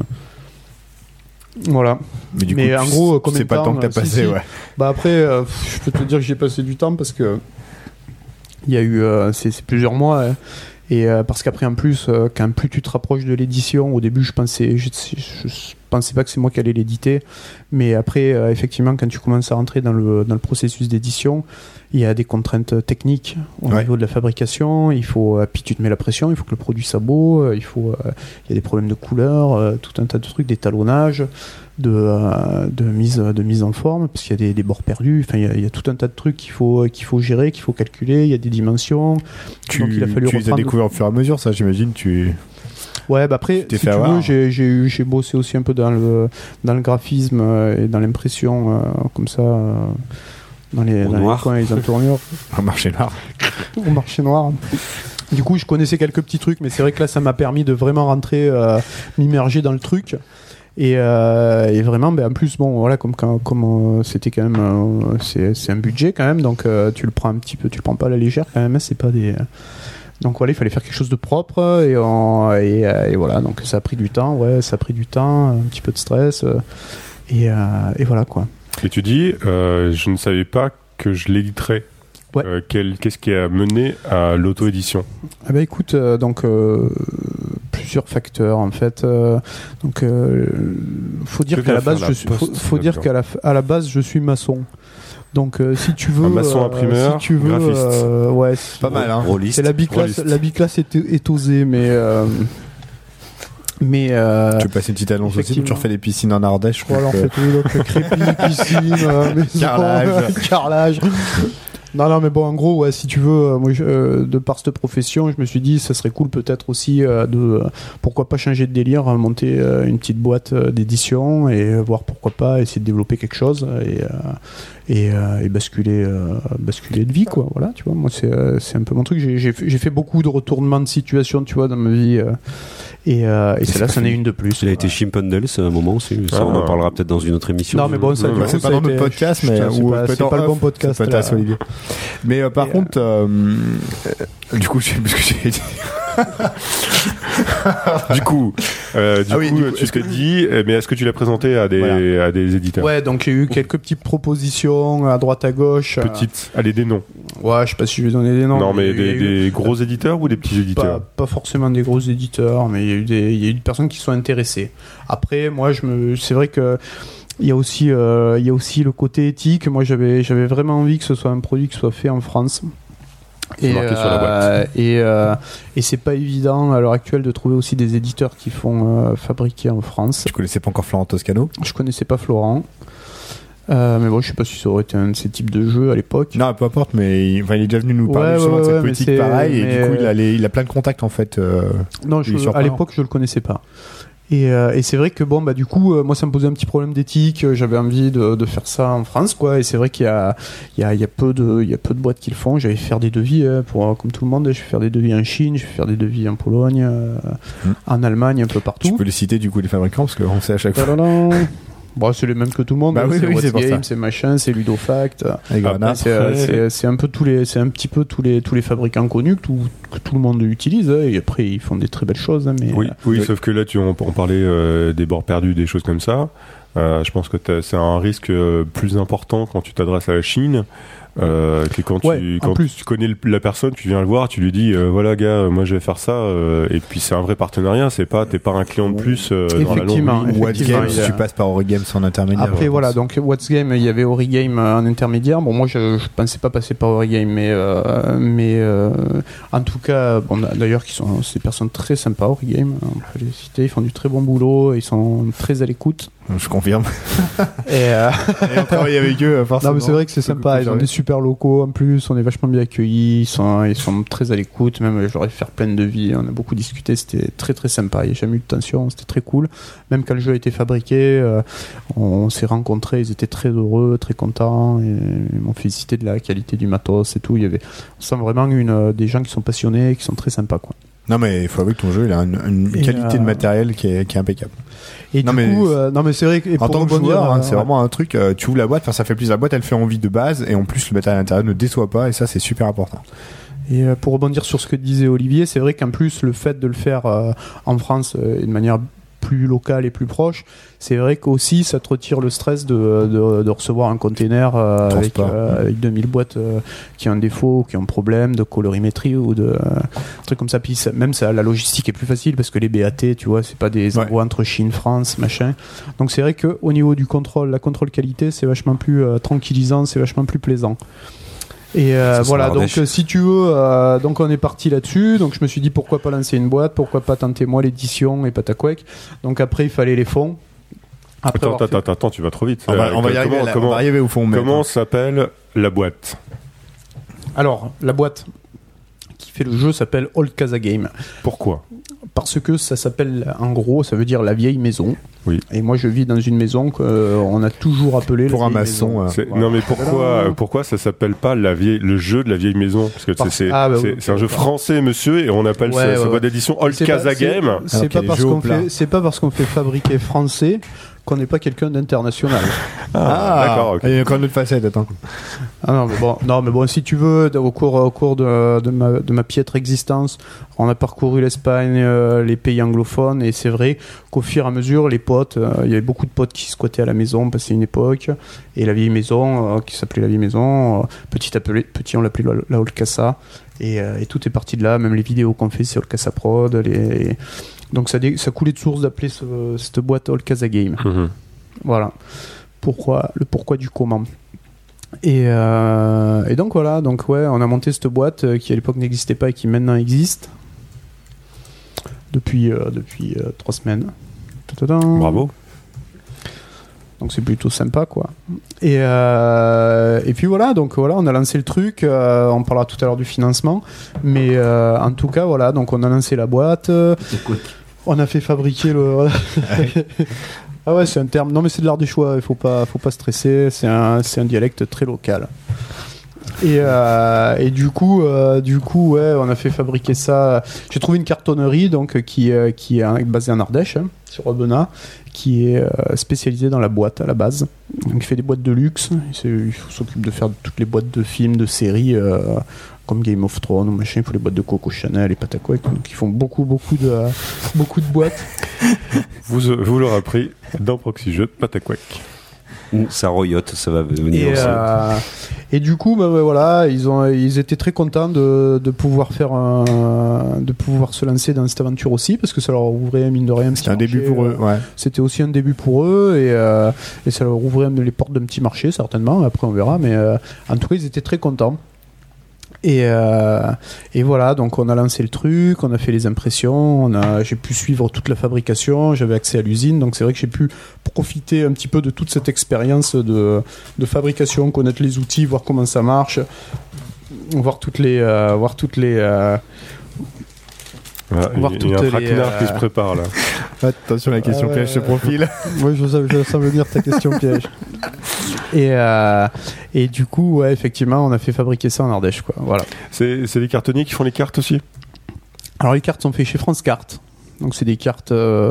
Voilà. Mais en gros, combien de temps? C'est pas le temps que t'as passé, ouais. Après, je peux te dire que j'ai passé du temps parce que il y a eu c'est plusieurs mois, et parce qu'après en plus quand plus tu te rapproches de l'édition, au début je pensais pensais pas que c'est moi qui allais l'éditer, mais après effectivement quand tu commences à rentrer dans le processus d'édition, il y a des contraintes techniques au niveau de la fabrication, puis tu te mets la pression, il faut que le produit soit beau, il y a des problèmes de couleur, tout un tas de trucs, d'étalonnage, de mise en forme, parce qu'il y a des bords perdus, enfin il y a tout un tas de trucs qu'il faut gérer, qu'il faut calculer, il y a des dimensions. Tu les as découverts au fur et à mesure, ça j'imagine, Ouais, après, si tu veux, j'ai bossé aussi un peu dans le graphisme et dans l'impression, comme ça, dans les coins et les entournures. Au marché noir. Au marché noir. Du coup, je connaissais quelques petits trucs, mais c'est vrai que là, ça m'a permis de vraiment rentrer, m'immerger dans le truc. Et vraiment, en plus, bon, voilà, comme c'était quand même, c'est un budget quand même, donc tu le prends un petit peu, tu le prends pas à la légère quand même, c'est pas des. Donc voilà, il fallait faire quelque chose de propre et voilà, donc ça a pris du temps, un petit peu de stress et voilà quoi. Et tu dis, je ne savais pas que je l'éditerais. Ouais. Qu'est-ce qui a mené à l'auto-édition ? Ah bah écoute, plusieurs facteurs en fait. Faut dire qu'à la base, à la base, je suis maçon. Donc si tu veux, un maçon imprimeur, graphiste. Ouais, c'est pas mal. Hein. C'est la biclasse est osée, mais tu veux passer une petite annonce aussi, tu refais des piscines en Ardèche. Voilà, on fait tout, donc crépi, piscine, carrelage. Non, mais bon, en gros, ouais, si tu veux, moi, de par cette profession, je me suis dit, ça serait cool peut-être aussi pourquoi pas changer de délire, monter une petite boîte d'édition et voir pourquoi pas essayer de développer quelque chose et basculer de vie, quoi. Voilà, tu vois, moi, c'est un peu mon truc. J'ai fait beaucoup de retournements de situation, tu vois, dans ma vie. Et celle-là, c'en est une de plus. Il a été Chimpendales à un moment aussi. Ça, on en parlera peut-être dans une autre émission. Non, mais bon, ça, c'est pas dans notre podcast, mais c'est pas le bon podcast. Podcast, Olivier. Mais par contre, du coup, je sais plus ce que j'ai dit. Du coup, tu t'es dit, mais est-ce que tu l'as présenté à des éditeurs ? Ouais, donc j'ai eu quelques petites propositions à droite à gauche. Petites, allez, des noms. Ouais, je sais pas si je vais donner des noms. Non, mais des gros éditeurs ou des petits éditeurs ? Pas forcément des gros éditeurs, mais il y a eu des personnes qui sont intéressées. Après, moi, c'est vrai que il y a aussi le côté éthique. Moi, j'avais vraiment envie que ce soit un produit qui soit fait en France. C'est marqué sur la boîte. Et c'est pas évident à l'heure actuelle de trouver aussi des éditeurs qui font fabriquer en France. Tu connaissais pas encore Florent Toscano ? Je connaissais pas Florent. Mais bon, je sais pas si ça aurait été un de ces types de jeux à l'époque. Non, peu importe, mais il est déjà venu nous parler justement de cette politique pareille, et du coup, il a plein de contacts en fait. Non, à l'époque, je le connaissais pas. Et c'est vrai que bon, du coup, moi, ça me posait un petit problème d'éthique. J'avais envie de faire ça en France, quoi. Et c'est vrai qu'il y a peu de boîtes qui le font. J'allais faire des devis comme tout le monde. Je vais faire des devis en Chine, je vais faire des devis en Pologne, en Allemagne, un peu partout. Tu peux les citer du coup les fabricants parce qu'on sait à chaque fois. Bon, c'est les mêmes que tout le monde. Oui, c'est What's Game, c'est machin, c'est Ludofact. C'est un peu tous les fabricants connus que tout le monde utilise. Et après, ils font des très belles choses. Mais oui, sauf que là, on parlait des bords perdus, des choses comme ça. Je pense que c'est un risque plus important quand tu t'adresses à la Chine. Que quand tu connais la personne, tu viens le voir, tu lui dis voilà gars, moi je vais faire ça, et puis c'est un vrai partenariat, t'es pas un client de plus dans la longue. What's Game, si tu passes par Origame en intermédiaire. Après voilà, donc What's Game, il y avait Origame en intermédiaire. Bon, moi je pensais pas passer par Origame, mais en tout cas, bon, d'ailleurs c'est des personnes très sympas Origame, on peut les citer, ils font du très bon boulot, ils sont très à l'écoute. Je confirme. Et on travaille avec eux, forcément. Non, mais c'est vrai que c'est sympa. Ils ont des super locaux en plus. On est vachement bien accueillis. Ils sont très à l'écoute. Même, je leur ai fait plein de devis. On a beaucoup discuté. C'était très très sympa. Il n'y a jamais eu de tension. C'était très cool. Même quand le jeu a été fabriqué, on s'est rencontrés. Ils étaient très heureux, très contents. Et ils m'ont félicité de la qualité du matos et tout. On sent vraiment des gens qui sont passionnés, qui sont très sympas, quoi. Non, mais il faut avouer que ton jeu, il a une qualité de matériel qui est impeccable. Et non, mais c'est vrai que en tant que joueur, c'est vraiment un truc, tu ouvres la boîte, ça fait plaisir. La boîte, elle fait envie de base, et en plus, le matériel à l'intérieur ne déçoit pas, et ça, c'est super important. Et pour rebondir sur ce que disait Olivier, c'est vrai qu'en plus, le fait de le faire en France, de manière plus local et plus proche, c'est vrai qu'aussi ça te retire le stress de recevoir un container avec 2000 boîtes qui ont un défaut, qui ont un problème de colorimétrie ou de trucs comme ça. Puis même ça, la logistique est plus facile parce que les BAT, tu vois, c'est pas des envois entre Chine, France, machin. Donc c'est vrai qu'au niveau du contrôle, la contrôle qualité, c'est vachement plus tranquillisant, c'est vachement plus plaisant. Et voilà, donc si tu veux, donc on est parti là-dessus. Donc je me suis dit pourquoi pas lancer une boîte, pourquoi pas tenter moi l'édition et Pataquec. Donc après il fallait les fonds. Attends, tu vas trop vite. On va y arriver au fond. Comment s'appelle la boîte ? Alors la boîte qui fait le jeu s'appelle Old Casa Game. Pourquoi ? Parce que ça s'appelle, en gros, ça veut dire la vieille maison. Oui. Et moi, je vis dans une maison qu'on a toujours appelée pour la un vieille maçon. maison. Non, mais pourquoi ça s'appelle pas le jeu de la vieille maison ? Parce que c'est un jeu français, monsieur, et on appelle sa boîte d'édition Old Casa Game. C'est pas parce qu'on fait fabriquer français qu'on n'est pas quelqu'un d'international. D'accord. Okay. Il y a encore une autre facette, attends. Non mais bon, si tu veux, au cours de ma piètre existence, on a parcouru l'Espagne, les pays anglophones, et c'est vrai qu'au fur et à mesure, les potes, il y avait beaucoup de potes qui squattaient à la maison, passaient une époque, et la vieille maison, qui s'appelait la vieille maison, petit on l'appelait la Old Casa, et tout est parti de là, même les vidéos qu'on fait, c'est Old Casa Prod, donc ça coulait de source d'appeler cette boîte Old Casa Game. Mmh. Voilà. Le pourquoi du comment. Et donc voilà, on a monté cette boîte qui à l'époque n'existait pas et qui maintenant existe depuis 3 semaines. Ta-ta-dan. Bravo. Donc c'est plutôt sympa quoi. Et puis voilà, on a lancé le truc. On parlera tout à l'heure du financement, mais en tout cas voilà, donc on a lancé la boîte. On a fait fabriquer le. Ah ouais, c'est un terme. Non mais c'est de l'art des choix. Il faut pas stresser. C'est un dialecte très local. Et du coup, ouais, on a fait fabriquer ça. J'ai trouvé une cartonnerie donc qui est basée en Ardèche, sur Aubenas, qui est spécialisée dans la boîte à la base. Donc il fait des boîtes de luxe. Il s'occupe de faire toutes les boîtes de films, de séries, comme Game of Thrones ou machin. Il faut les boîtes de Coco Chanel et Pataquec. Donc ils font beaucoup de boîtes. Vous l'aurez appris dans Proxy Jeux, Pataquec. Ça royote, ça va venir aussi. Et du coup, voilà, ils étaient très contents de pouvoir se lancer dans cette aventure aussi, parce que ça leur ouvrait mine de rien. C'était un début pour eux. Ouais. C'était aussi un début pour eux, et ça leur ouvrait les portes d'un petit marché certainement. Après, on verra, mais en tout cas, ils étaient très contents. Et voilà, donc on a lancé le truc, on a fait les impressions, j'ai pu suivre toute la fabrication, j'avais accès à l'usine, donc c'est vrai que j'ai pu profiter un petit peu de toute cette expérience de fabrication, connaître les outils, voir comment ça marche, voir toutes les il y a un traquenard qui se prépare là. Attention, la question piège se profile. Moi je sens venir ta question piège. Et du coup, ouais, effectivement, on a fait fabriquer ça en Ardèche, quoi. Voilà. C'est les cartonniers qui font les cartes aussi ? Alors les cartes sont faites chez France Cartes. Donc c'est des cartes de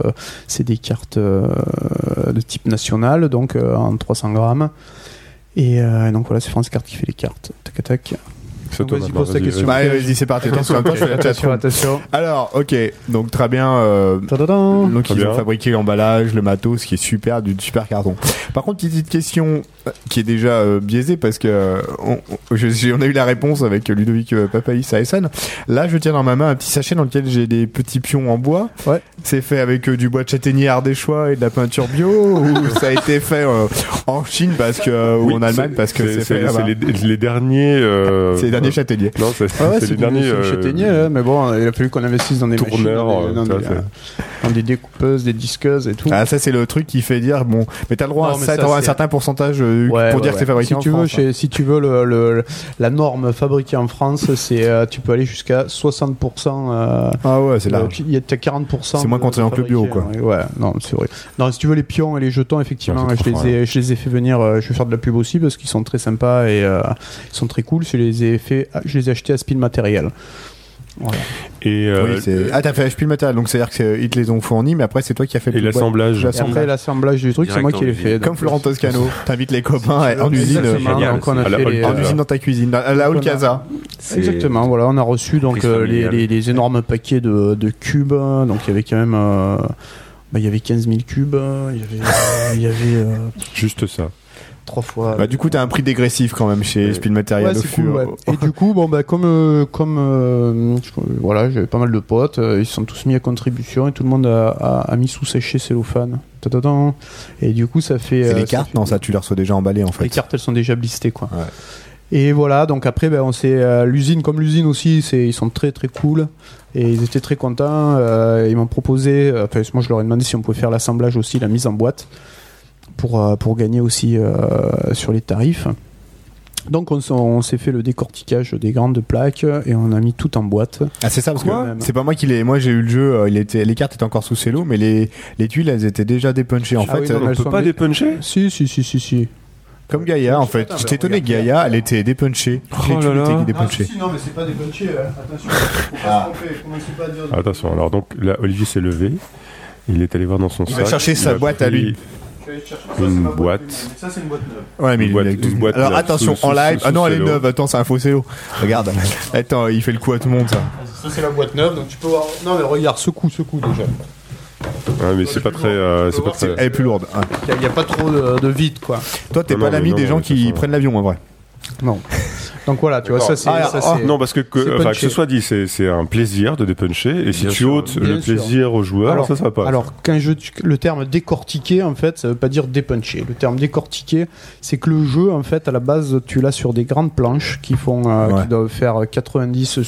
type national, donc en 300 grammes. Et donc voilà, c'est France Cartes qui fait les cartes. Tac tac. Vas-y, pose ta question. Vas-y, c'est parti. Attention. Alors, ok, donc très bien. Donc ils ont fabriqué l'emballage, le matos, ce qui est super, du super carton. Par contre, petite question qui est déjà biaisée parce que on a eu la réponse avec Ludovic Papaïs à Essen. Là, je tiens dans ma main un petit sachet dans lequel j'ai des petits pions en bois. Ouais. C'est fait avec du bois de châtaignier ardéchois et de la peinture bio, ou ça a été fait en Chine ou en Allemagne parce que c'est fait là-bas. C'est les derniers. C'est les derniers châtaigniers. Non, c'est les derniers châtaigniers, mais bon, il a fallu qu'on investisse dans des tourneurs, dans des découpeuses, des disqueuses et tout. Ah, ça c'est le truc qui fait dire bon, mais t'as le droit à un certain pourcentage pour dire que c'est fabriqué en France. Si tu veux la norme fabriquée en France, c'est tu peux aller jusqu'à 60%. Ah ouais, c'est là. Il y a 40%. C'est moins contraignant que le bio, quoi. Ouais, non, c'est vrai. Non, si tu veux les pions et les jetons, effectivement, je les ai fait venir. Je vais faire de la pub aussi parce qu'ils sont très sympas et ils sont très cool. Je les ai achetés à Spill Matériel. Voilà. Et t'as fait HP le matériel, donc c'est-à-dire qu'ils te les ont fournis, mais après c'est toi qui as fait l'assemblage. Et après l'assemblage du truc, c'est moi qui l'ai fait. Comme Florent Toscano, t'invites les copains en usine, en usine dans ta cuisine, à la Old Casa. Exactement, voilà, on a reçu donc les énormes paquets de cubes, donc il y avait quand même. il y avait 15 000 cubes, il y avait Juste ça. 3 fois. Bah, du coup, t'as un prix dégressif quand même chez Speed Material. Ouais, c'est cool, ouais. Et du coup, voilà, j'avais pas mal de potes, ils se sont tous mis à contribution et tout le monde a mis sous sachet cellophane. Ta-ta-ta. Et du coup, ça fait. Et les cartes, non, ça tu les reçois déjà emballées en fait. Les cartes, elles sont déjà blistées, quoi. Ouais. Et voilà, donc après, on s'est l'usine, comme l'usine aussi, ils sont très très cool et ils étaient très contents. Ils m'ont proposé, moi je leur ai demandé si on pouvait faire l'assemblage aussi, la mise en boîte pour gagner aussi sur les tarifs. Donc on s'est fait le décortiquage des grandes plaques et on a mis tout en boîte. Ah c'est ça parce que c'est pas moi qui l'ai. Moi j'ai eu le jeu, les cartes étaient encore sous cello, mais les tuiles elles étaient déjà dépunchées en fait. Oui, on peut pas dépuncher ? Si. Comme Gaïa en fait. J'étais étonné que Gaïa elle était dépunchée. Oh là là. Non mais c'est pas dépunché. Attention. Faut pas se tromper. Commencez pas à dire. Attention. Alors donc là Olivier s'est levé. Il est allé voir dans son sac. Il va chercher sa boîte à lui. Une boîte. Ça c'est une boîte neuve. Ouais mais une boîte alors neuve, attention sous en live. Ah non elle est cello. neuve. Attends c'est un faux cello. Regarde. Attends il fait le coup à tout le monde ça. Ça c'est la boîte neuve donc tu peux voir. Non mais regarde secoue déjà. Ouais, mais c'est pas très. C'est pas très. Elle est plus lourde. Ouais. Il y a pas trop de vide quoi. Toi t'es pas l'ami des gens qui prennent l'avion en vrai. Non. Donc voilà, tu vois, ça c'est. Non, parce que ce soit dit, c'est un plaisir de dépuncher, et si tu ôtes le plaisir aux joueurs, alors, ça passe. Alors, le terme décortiquer, en fait, ça veut pas dire dépuncher. Le terme décortiquer, c'est que le jeu, en fait, à la base, tu l'as sur des grandes planches qui doivent faire 90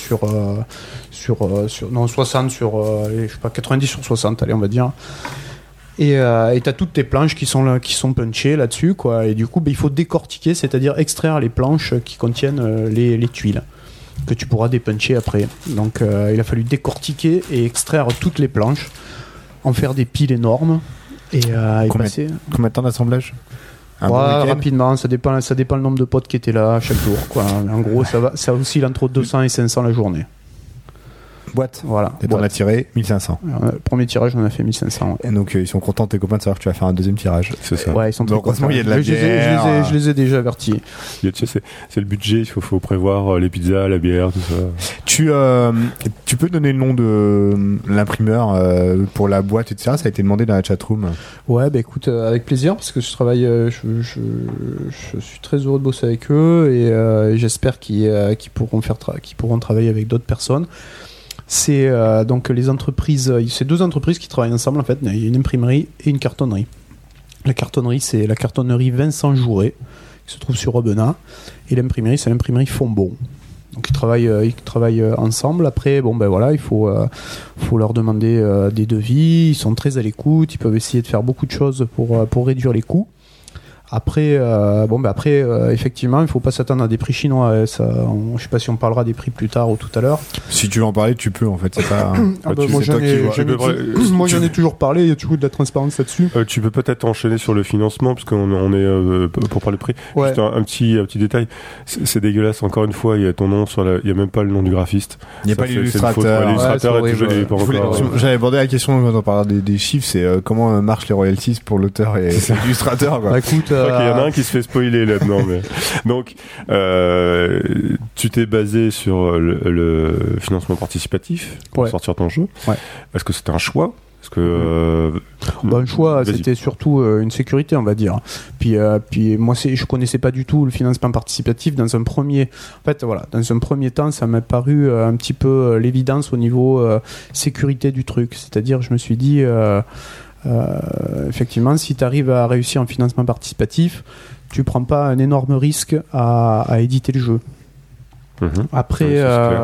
non, 60 sur, je sais pas, 90 sur 60, allez, on va dire. Et t'as toutes tes planches qui sont punchées là-dessus, quoi. Et du coup, il faut décortiquer, c'est-à-dire extraire les planches qui contiennent les tuiles que tu pourras dépuncher après. Donc, il a fallu décortiquer et extraire toutes les planches, en faire des piles énormes et passer. Combien de temps d'assemblage? Rapidement, ça dépend le nombre de potes qui étaient là chaque jour, quoi. En gros, ça oscille entre 200 et 500 la journée. Boîte. Voilà. Et t'en as tiré 1500. Premier tirage, on a fait 1500. Ouais. Et donc ils sont contents tes copains de savoir que tu vas faire un deuxième tirage. C'est ça. Ouais, ils sont très contents. Il y a de la bière. Je les ai déjà avertis. C'est le budget, il faut prévoir les pizzas, la bière, tout ça. Tu peux donner le nom de l'imprimeur pour la boîte, etc. Ça a été demandé dans la chatroom. Ouais, écoute, avec plaisir, parce que je travaille, je suis très heureux de bosser avec eux et j'espère qu'ils pourront travailler avec d'autres personnes. C'est donc les entreprises, c'est deux entreprises qui travaillent ensemble en fait. Il y a une imprimerie et une cartonnerie. La cartonnerie, c'est la cartonnerie Vincent Jouret qui se trouve sur Aubenas, et l'imprimerie, c'est l'imprimerie Fontbon. Donc ils travaillent ensemble. Après, voilà, il faut leur demander des devis. Ils sont très à l'écoute. Ils peuvent essayer de faire beaucoup de choses pour réduire les coûts. Après, effectivement, il faut pas s'attendre à des prix chinois. Je sais pas si on parlera des prix plus tard ou tout à l'heure. Si tu veux en parler, tu peux en fait. C'est pas. Moi, j'en ai toujours parlé. Il y a toujours de la transparence là-dessus. Tu peux peut-être enchaîner sur le financement, parce qu'on est pour parler de prix. Ouais. Juste un petit détail. C'est dégueulasse. Encore une fois, il y a ton nom il y a même pas le nom du graphiste. Il n'y a pas l'illustrateur. L'illustrateur est toujours pas encore. J'avais abordé la question quand on parlait des chiffres. C'est comment marchent les royalties pour l'auteur et l'illustrateur. Écoute. Il y en a un qui se fait spoiler là-dedans. Mais... Donc, tu t'es basé sur le financement participatif pour sortir ton jeu. Ouais. Est-ce que c'était un choix? Est-ce que un choix, c'était surtout une sécurité, on va dire. Puis moi, je connaissais pas du tout le financement participatif dans un premier temps, ça m'a paru un petit peu l'évidence au niveau sécurité du truc. C'est-à-dire, je me suis dit. Effectivement, si tu arrives à réussir en financement participatif, tu prends pas un énorme risque à éditer le jeu. Après,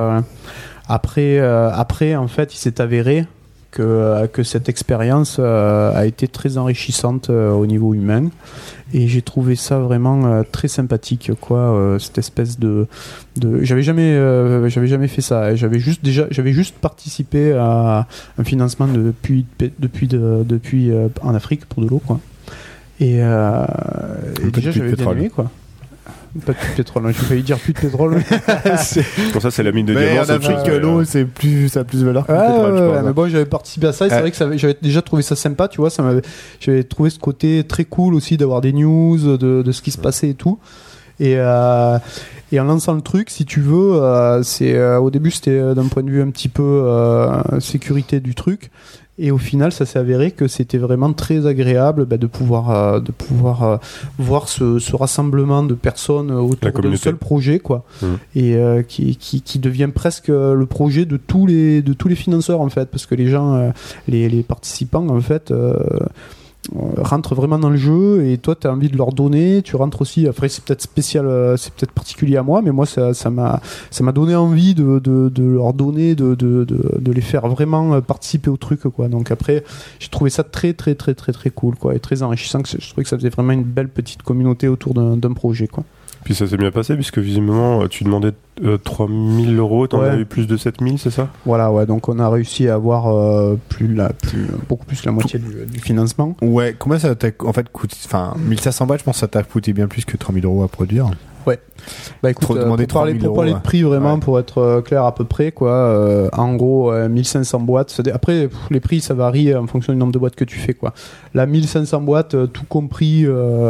en fait, il s'est avéré que cette expérience a été très enrichissante au niveau humain, et j'ai trouvé ça vraiment très sympathique, quoi. Cette espèce de j'avais jamais fait ça. J'avais juste participé à un financement depuis en Afrique pour de l'eau, quoi. Et déjà j'avais bien aimé, quoi. Pas de pétrole, j'ai failli dire plus de pétrole. Pour ça, c'est la mine de diamants. En Afrique, l'eau, ça a plus de valeur que le pétrole, je pense. Mais bon, j'avais participé à ça, et c'est vrai que j'avais déjà trouvé ça sympa, tu vois. J'avais trouvé ce côté très cool aussi d'avoir des news, de ce qui se passait et tout. Et en lançant le truc, si tu veux, au début c'était d'un point de vue un petit peu sécurité du truc. Et au final, ça s'est avéré que c'était vraiment très agréable de pouvoir voir ce rassemblement de personnes autour d'un seul projet, quoi. Et qui devient presque le projet de tous les financeurs, en fait, parce que les gens, les participants, en fait, rentrent vraiment dans le jeu, et toi tu as envie de leur donner, tu rentres aussi. Après c'est peut-être spécial, c'est peut-être particulier à moi, mais moi ça m'a donné envie de leur donner, de les faire vraiment participer au truc, quoi. Donc après j'ai trouvé ça très très très très très cool, quoi, et très enrichissant. Je trouvais que ça faisait vraiment une belle petite communauté autour d'un projet, quoi. Puis ça s'est bien passé, puisque visiblement tu demandais 3 000 €, t'en as eu plus de 7 000, c'est ça ? Voilà, ouais, donc on a réussi à avoir beaucoup plus la moitié du financement. Ouais, combien ça t'a en fait coûté ? Enfin, 1500 bahts, je pense que ça t'a coûté bien plus que 3 000 € à produire. Ouais. Bah écoute, pour parler de prix vraiment, pour être clair à peu près, quoi, en gros 1500 boîtes. Après les prix ça varie en fonction du nombre de boîtes que tu fais, quoi. Là 1500 boîtes, tout compris,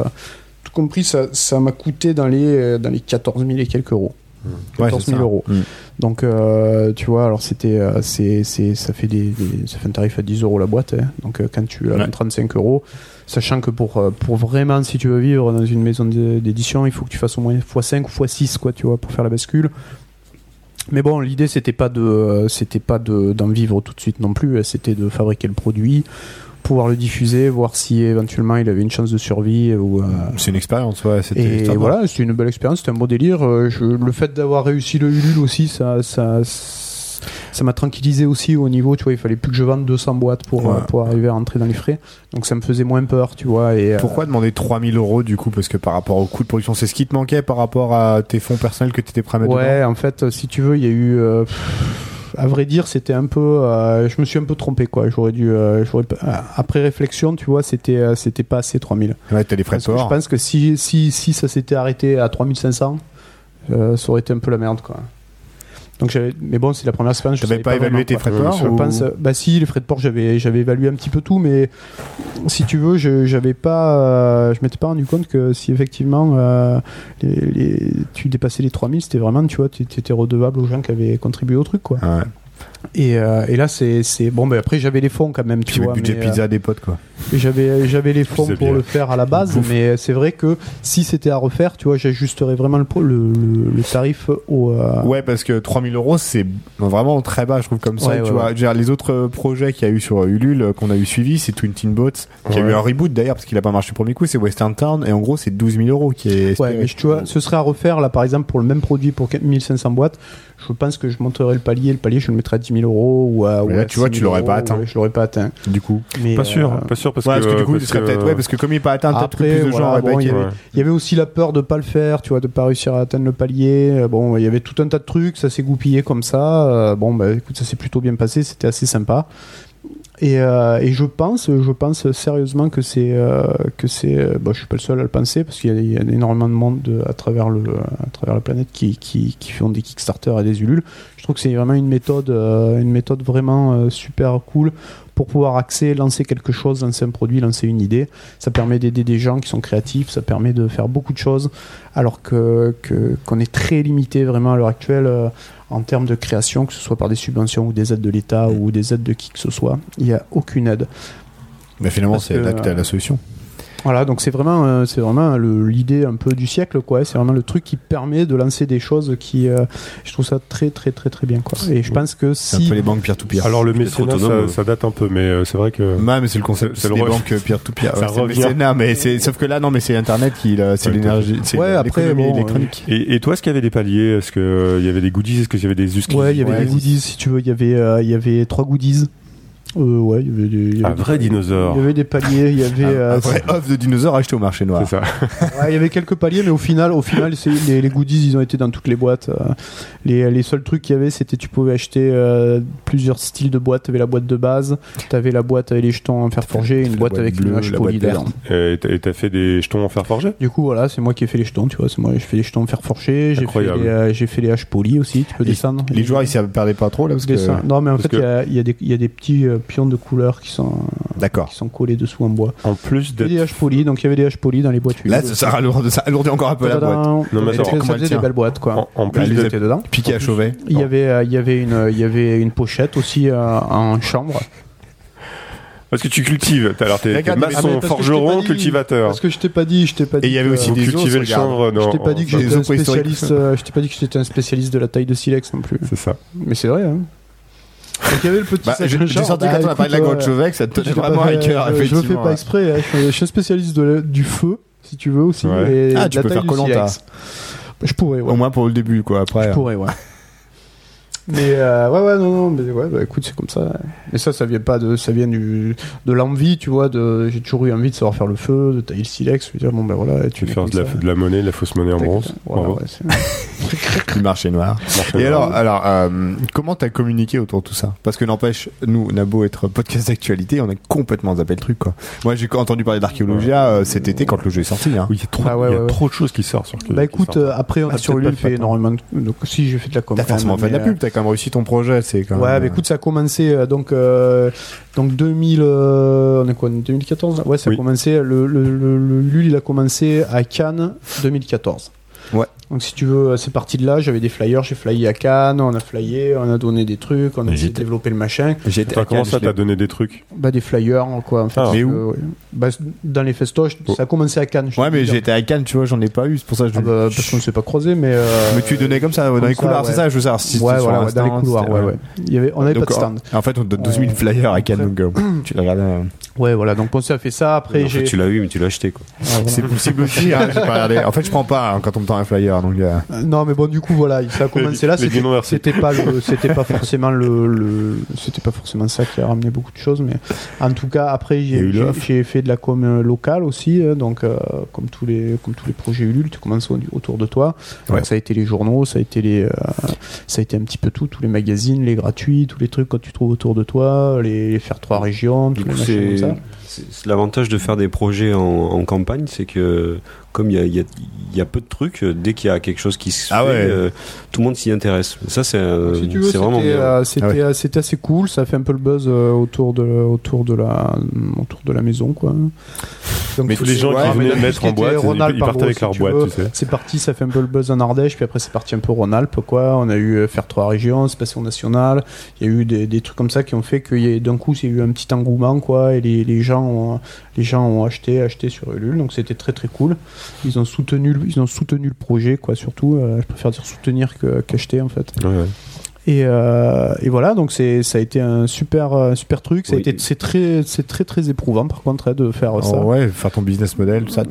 ça m'a coûté dans les 14 000 et quelques euros. 14 000 €. Donc tu vois, alors ça fait un tarif à 10 € la boîte, hein. Donc quand tu as 35 €, sachant que pour vraiment, si tu veux vivre dans une maison d'édition, il faut que tu fasses au moins x5 ou x6, quoi, tu vois, pour faire la bascule. Mais bon, l'idée c'était pas d'en vivre tout de suite non plus, c'était de fabriquer le produit, pouvoir le diffuser, voir si éventuellement il avait une chance de survie. C'est une expérience, ouais. Et voilà, c'était une belle expérience, c'était un beau délire. Le fait d'avoir réussi le Ulule aussi, ça m'a tranquillisé aussi au niveau, tu vois, il fallait plus que je vende 200 boîtes pour arriver à rentrer dans les frais. Donc ça me faisait moins peur, tu vois. Et pourquoi demander 3 000 € du coup ? Parce que par rapport au coût de production, c'est ce qui te manquait par rapport à tes fonds personnels que tu étais prêt à mettre dedans ? Ouais, en fait, si tu veux, il y a eu... à vrai dire, c'était un peu, je me suis un peu trompé, quoi. Après réflexion, tu vois, c'était pas assez 3000. Ouais, t'as les frais de port. Je pense que si ça s'était arrêté à 3500, ça aurait été un peu la merde, quoi. Donc mais bon, c'est la première expérience. Tu n'avais pas évalué tes frais de port ? Je pense, si, les frais de port, j'avais évalué un petit peu tout, mais si tu veux, je m'étais pas rendu compte que si effectivement tu dépassais les 3000, c'était vraiment, tu vois, tu étais redevable aux gens qui avaient contribué au truc, quoi. Ouais. Et là c'est bon, ben après j'avais les fonds quand même, tu vois, le budget pizza des potes, quoi. J'avais les fonds pour le faire à la base, mais c'est vrai que si c'était à refaire, tu vois, j'ajusterais vraiment le tarif au ouais, parce que 3 000 €, c'est vraiment très bas, je trouve, comme ça. Tu vois, les autres projets qu'il y a eu sur Ulule qu'on a eu suivi, c'est Twin Teen Boats, qui a eu un reboot d'ailleurs parce qu'il a pas marché le premier coup, c'est Western Town, et en gros c'est 12 000 € qui est espéré. Ouais, mais tu vois, ce serait à refaire là, par exemple, pour le même produit, pour 1500 boîtes. Je pense que je monterais le palier, je le mettrais à 10 000 € ou à là, tu vois, tu l'aurais pas atteint. Ouais, je l'aurais pas atteint. Du coup. Mais pas sûr parce que du coup, tu serais peut-être, parce que comme il n'est pas atteint, peut-être que plus de gens auraient il y avait aussi la peur de pas le faire, tu vois, de pas réussir à atteindre le palier. Bon, il y avait tout un tas de trucs, ça s'est goupillé comme ça. Bon, bah, écoute, ça s'est plutôt bien passé, c'était assez sympa. Et je pense sérieusement que c'est je suis pas le seul à le penser, parce qu'il y a énormément de monde à travers la planète qui font des Kickstarter et des Ulule. Je trouve que c'est vraiment une méthode vraiment super cool pour pouvoir lancer quelque chose, lancer un produit, lancer une idée. Ça permet d'aider des gens qui sont créatifs, ça permet de faire beaucoup de choses, alors qu'on est très limité vraiment à l'heure actuelle en termes de création, que ce soit par des subventions ou des aides de l'État ou des aides de qui que ce soit. Il n'y a aucune aide. Mais finalement, c'est là que tu as la solution. Voilà, donc c'est vraiment l'idée un peu du siècle, quoi. C'est vraiment le truc qui permet de lancer des choses qui, je trouve ça très très très très bien, quoi. Et je pense que c'est un peu les banques peer-to-peer. Alors le mécénat, ça date un peu, mais c'est vrai que. Ouais, mais c'est le concept, c'est les banques peer-to-peer. Ça revient. Mécénat, mais sauf que là, non, mais c'est Internet c'est l'énergie, c'est l'économie électronique. Et toi, est-ce qu'il y avait des paliers ? Est-ce qu'il y avait des goodies ? Est-ce qu'il y avait des exclusives ? Ouais, il y avait des goodies, si tu veux. Il y avait 3 goodies. Ouais, il y avait un vrai dinosaure. Il y avait des paliers, il y avait un vrai œuf de dinosaure acheté au marché noir. C'est ça. Ouais, il y avait quelques paliers, mais au final, les goodies, ils ont été dans toutes les boîtes. Les seuls trucs qu'il y avait, c'était tu pouvais acheter plusieurs styles de boîtes. T'avais la boîte de base, t'avais la boîte avec les jetons en fer forgé, une boîte avec une hache polie dedans. Et t'as fait des jetons en fer forgé ? Du coup, voilà, c'est moi qui ai fait les jetons, tu vois. C'est moi, j'ai fait les jetons en fer forgé. J'ai fait les haches polies aussi. Tu peux descendre. Les joueurs, ils s'y perdaient pas trop là parce que. Non, mais en fait, il y a des petits pions de couleur qui sont collés dessous en bois. En plus des haches polies, donc il y avait des haches polies dans les boîtes. Là, ça alourdit encore un peu la boîte. Non, mais ça faisait des belles boîtes, quoi. En plus dedans. Piqué à Chauvet. Il y avait une pochette aussi en chambre. Parce que tu cultives. Alors, t'es Regarde, maçon, forgeron, cultivateur. Parce que je t'ai pas dit. Et il y avait aussi Vous des cultivez os, le chanvre, non. Je t'ai pas dit que Des j'étais un os préhistoriques. spécialiste. Je t'ai pas dit que j'étais un spécialiste de la taille de silex non plus. C'est ça. Mais c'est vrai. Hein. Donc il y avait le petit. J'ai senti quand on a parlé de la grotte Chauvex, ça te tenait vraiment à cœur. Je le fais pas exprès. Hein. Je suis un spécialiste du feu, si tu veux aussi. Ouais. Et Tu de peux la taille faire du Koh-Lanta. silex. Je pourrais. Ouais. Au moins pour le début, quoi. Après. Je pourrais, ouais. Mais non, mais ouais, bah écoute, c'est comme ça. Mais ça vient pas ça vient de l'envie, tu vois. J'ai toujours eu envie de savoir faire le feu, de tailler le silex. Je veux dire, bon ben voilà, Tu veux faire de la monnaie, de la fausse monnaie en bronze. Voilà, Bravo. Du marché noir. Et alors, comment t'as communiqué autour de tout ça? Parce que n'empêche, nous, on a beau être podcast d'actualité, on a complètement zappé le truc, quoi. Moi, j'ai entendu parler d'Archéologia cet été quand le jeu est sorti. Hein. Oui, il y a trop de choses qui sortent sur Bah écoute, après, on a sur peut-être Ulule pas fait énormément de... Donc si, j'ai fait de la com. T'as forcément fait de la pub, t'as quand même réussi ton projet, c'est quand même... Ouais, bah écoute, ça a commencé donc 2000, on est quoi, 2014 là. Ouais, ça a commencé, le Ulule, il a commencé à Cannes 2014. Ouais. Donc si tu veux, c'est parti de là, j'avais des flyers, j'ai flyé à Cannes, on a flyé, on a donné des trucs, on a essayé de développer le machin. Comment ça, t'as donné des trucs? Bah des flyers, quoi. En fait, mais où? Ouais. Bah, dans les festoches, ça a commencé à Cannes. Ouais, mais j'étais à Cannes, tu vois, j'en ai pas eu, c'est pour ça que je... parce qu'on ne s'est pas croisé, mais... Mais tu donnais comme ça, dans les couloirs, c'est ça, je veux savoir si ouais, voilà, dans les couloirs, ouais. On avait pas de stand. En fait, on donne 12 000 flyers à Cannes, donc tu les regardais... Ouais, voilà, donc on s'est fait ça, après en fait, tu l'as eu, mais tu l'as acheté, quoi. C'est possible aussi, hein, j'ai pas regardé. En fait, je prends pas quand on me tend un flyer, donc... Non, mais bon, du coup, voilà, ça a commencé là. C'était pas forcément c'était pas forcément ça qui a ramené beaucoup de choses, mais en tout cas, après, j'ai fait de la com locale aussi, donc comme tous les projets Ulule, tu commences autour de toi. Ouais. Donc, ça a été les journaux, ça a été un petit peu tous les magazines, les gratuits, tous les trucs que tu trouves autour de toi, les faire 3 régions, tous les machins comme ça. C'est l'avantage de faire des projets en campagne, c'est que comme il y a peu de trucs, dès qu'il y a quelque chose qui se fait, tout le monde s'y intéresse. Ça, c'est vraiment bien. C'était assez cool, ça a fait un peu le buzz autour de la maison, quoi. Donc, mais tous les gens qui venaient mettre en boîte, ils partaient avec leur boîte, tu sais. C'est parti, ça fait un peu le buzz en Ardèche, puis après c'est parti un peu Rhône-Alpes, quoi. On a eu faire 3 régions, c'est passé au national. Il y a eu des trucs comme ça qui ont fait que d'un coup, il y a eu un petit engouement, quoi, et les gens ont acheté sur Ulule, donc c'était très très cool. Ils ont soutenu le projet, quoi, surtout. Je préfère dire soutenir qu'acheter, en fait. Ouais. Et voilà, donc ça a été un super truc. C'est très éprouvant, par contre, de faire ça. Ouais, faire ton business model, ça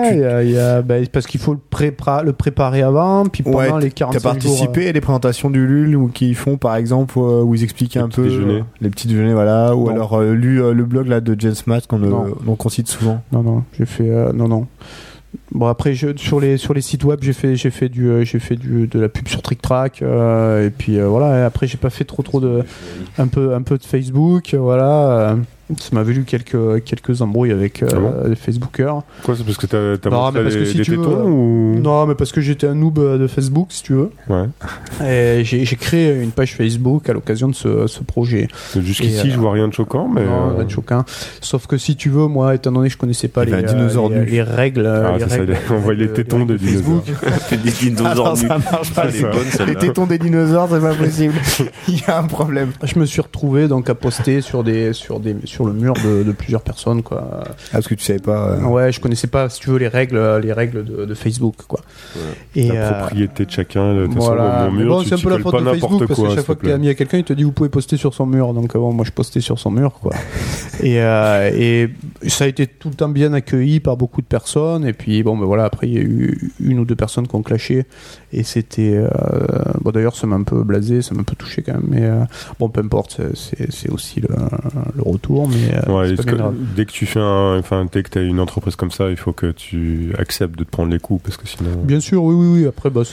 parce qu'il faut le préparer avant, puis pendant les 45 jours. T'as participé à des présentations du LUL ou qui font, par exemple, où ils expliquent un peu les petits déjeuners, voilà, ou alors lu le blog là de James Matt qu'on cite souvent. Non, j'ai fait non. Bon, après sur les sites web j'ai fait de la pub sur Trick Track, et puis voilà, et après j'ai pas fait trop un peu de Facebook, voilà. Ça m'avait lu quelques embrouilles avec les Facebookers. Quoi, c'est parce que t'as montré des tétons ou... Non, mais parce que j'étais un noob de Facebook, si tu veux. Ouais. Et j'ai créé une page Facebook à l'occasion de ce projet. Jusqu'ici, je vois rien de choquant, mais... Non, rien de choquant. Sauf que si tu veux, moi, étant donné que je connaissais pas les règles... on voit les tétons de dinosaures. Des dinosaures nus. Ça marche pas, les tétons des dinosaures, c'est pas possible. Il y a un problème. Je me suis retrouvé donc à poster sur le mur de plusieurs personnes, quoi. Parce que tu savais pas. Ouais, je connaissais pas, si tu veux, les règles de Facebook, quoi. Ouais. Et la propriété de chacun, de toute façon, mon mur, bon, c'est un peu la faute de Facebook, parce que chaque fois que tu as mis à quelqu'un, il te dit vous pouvez poster sur son mur. Donc bon, moi je postais sur son mur, quoi. Et ça a été tout le temps bien accueilli par beaucoup de personnes. Et puis bon, ben voilà, après il y a eu 1 ou 2 personnes qui ont clashé. Et c'était bon, d'ailleurs ça m'a un peu blasé, ça m'a un peu touché quand même. Mais bon, peu importe, c'est aussi le retour. Mais ouais, dès que tu fais dès que tu as une entreprise comme ça, il faut que tu acceptes de te prendre les coups, parce que sinon... Bien sûr, oui. Après, bah,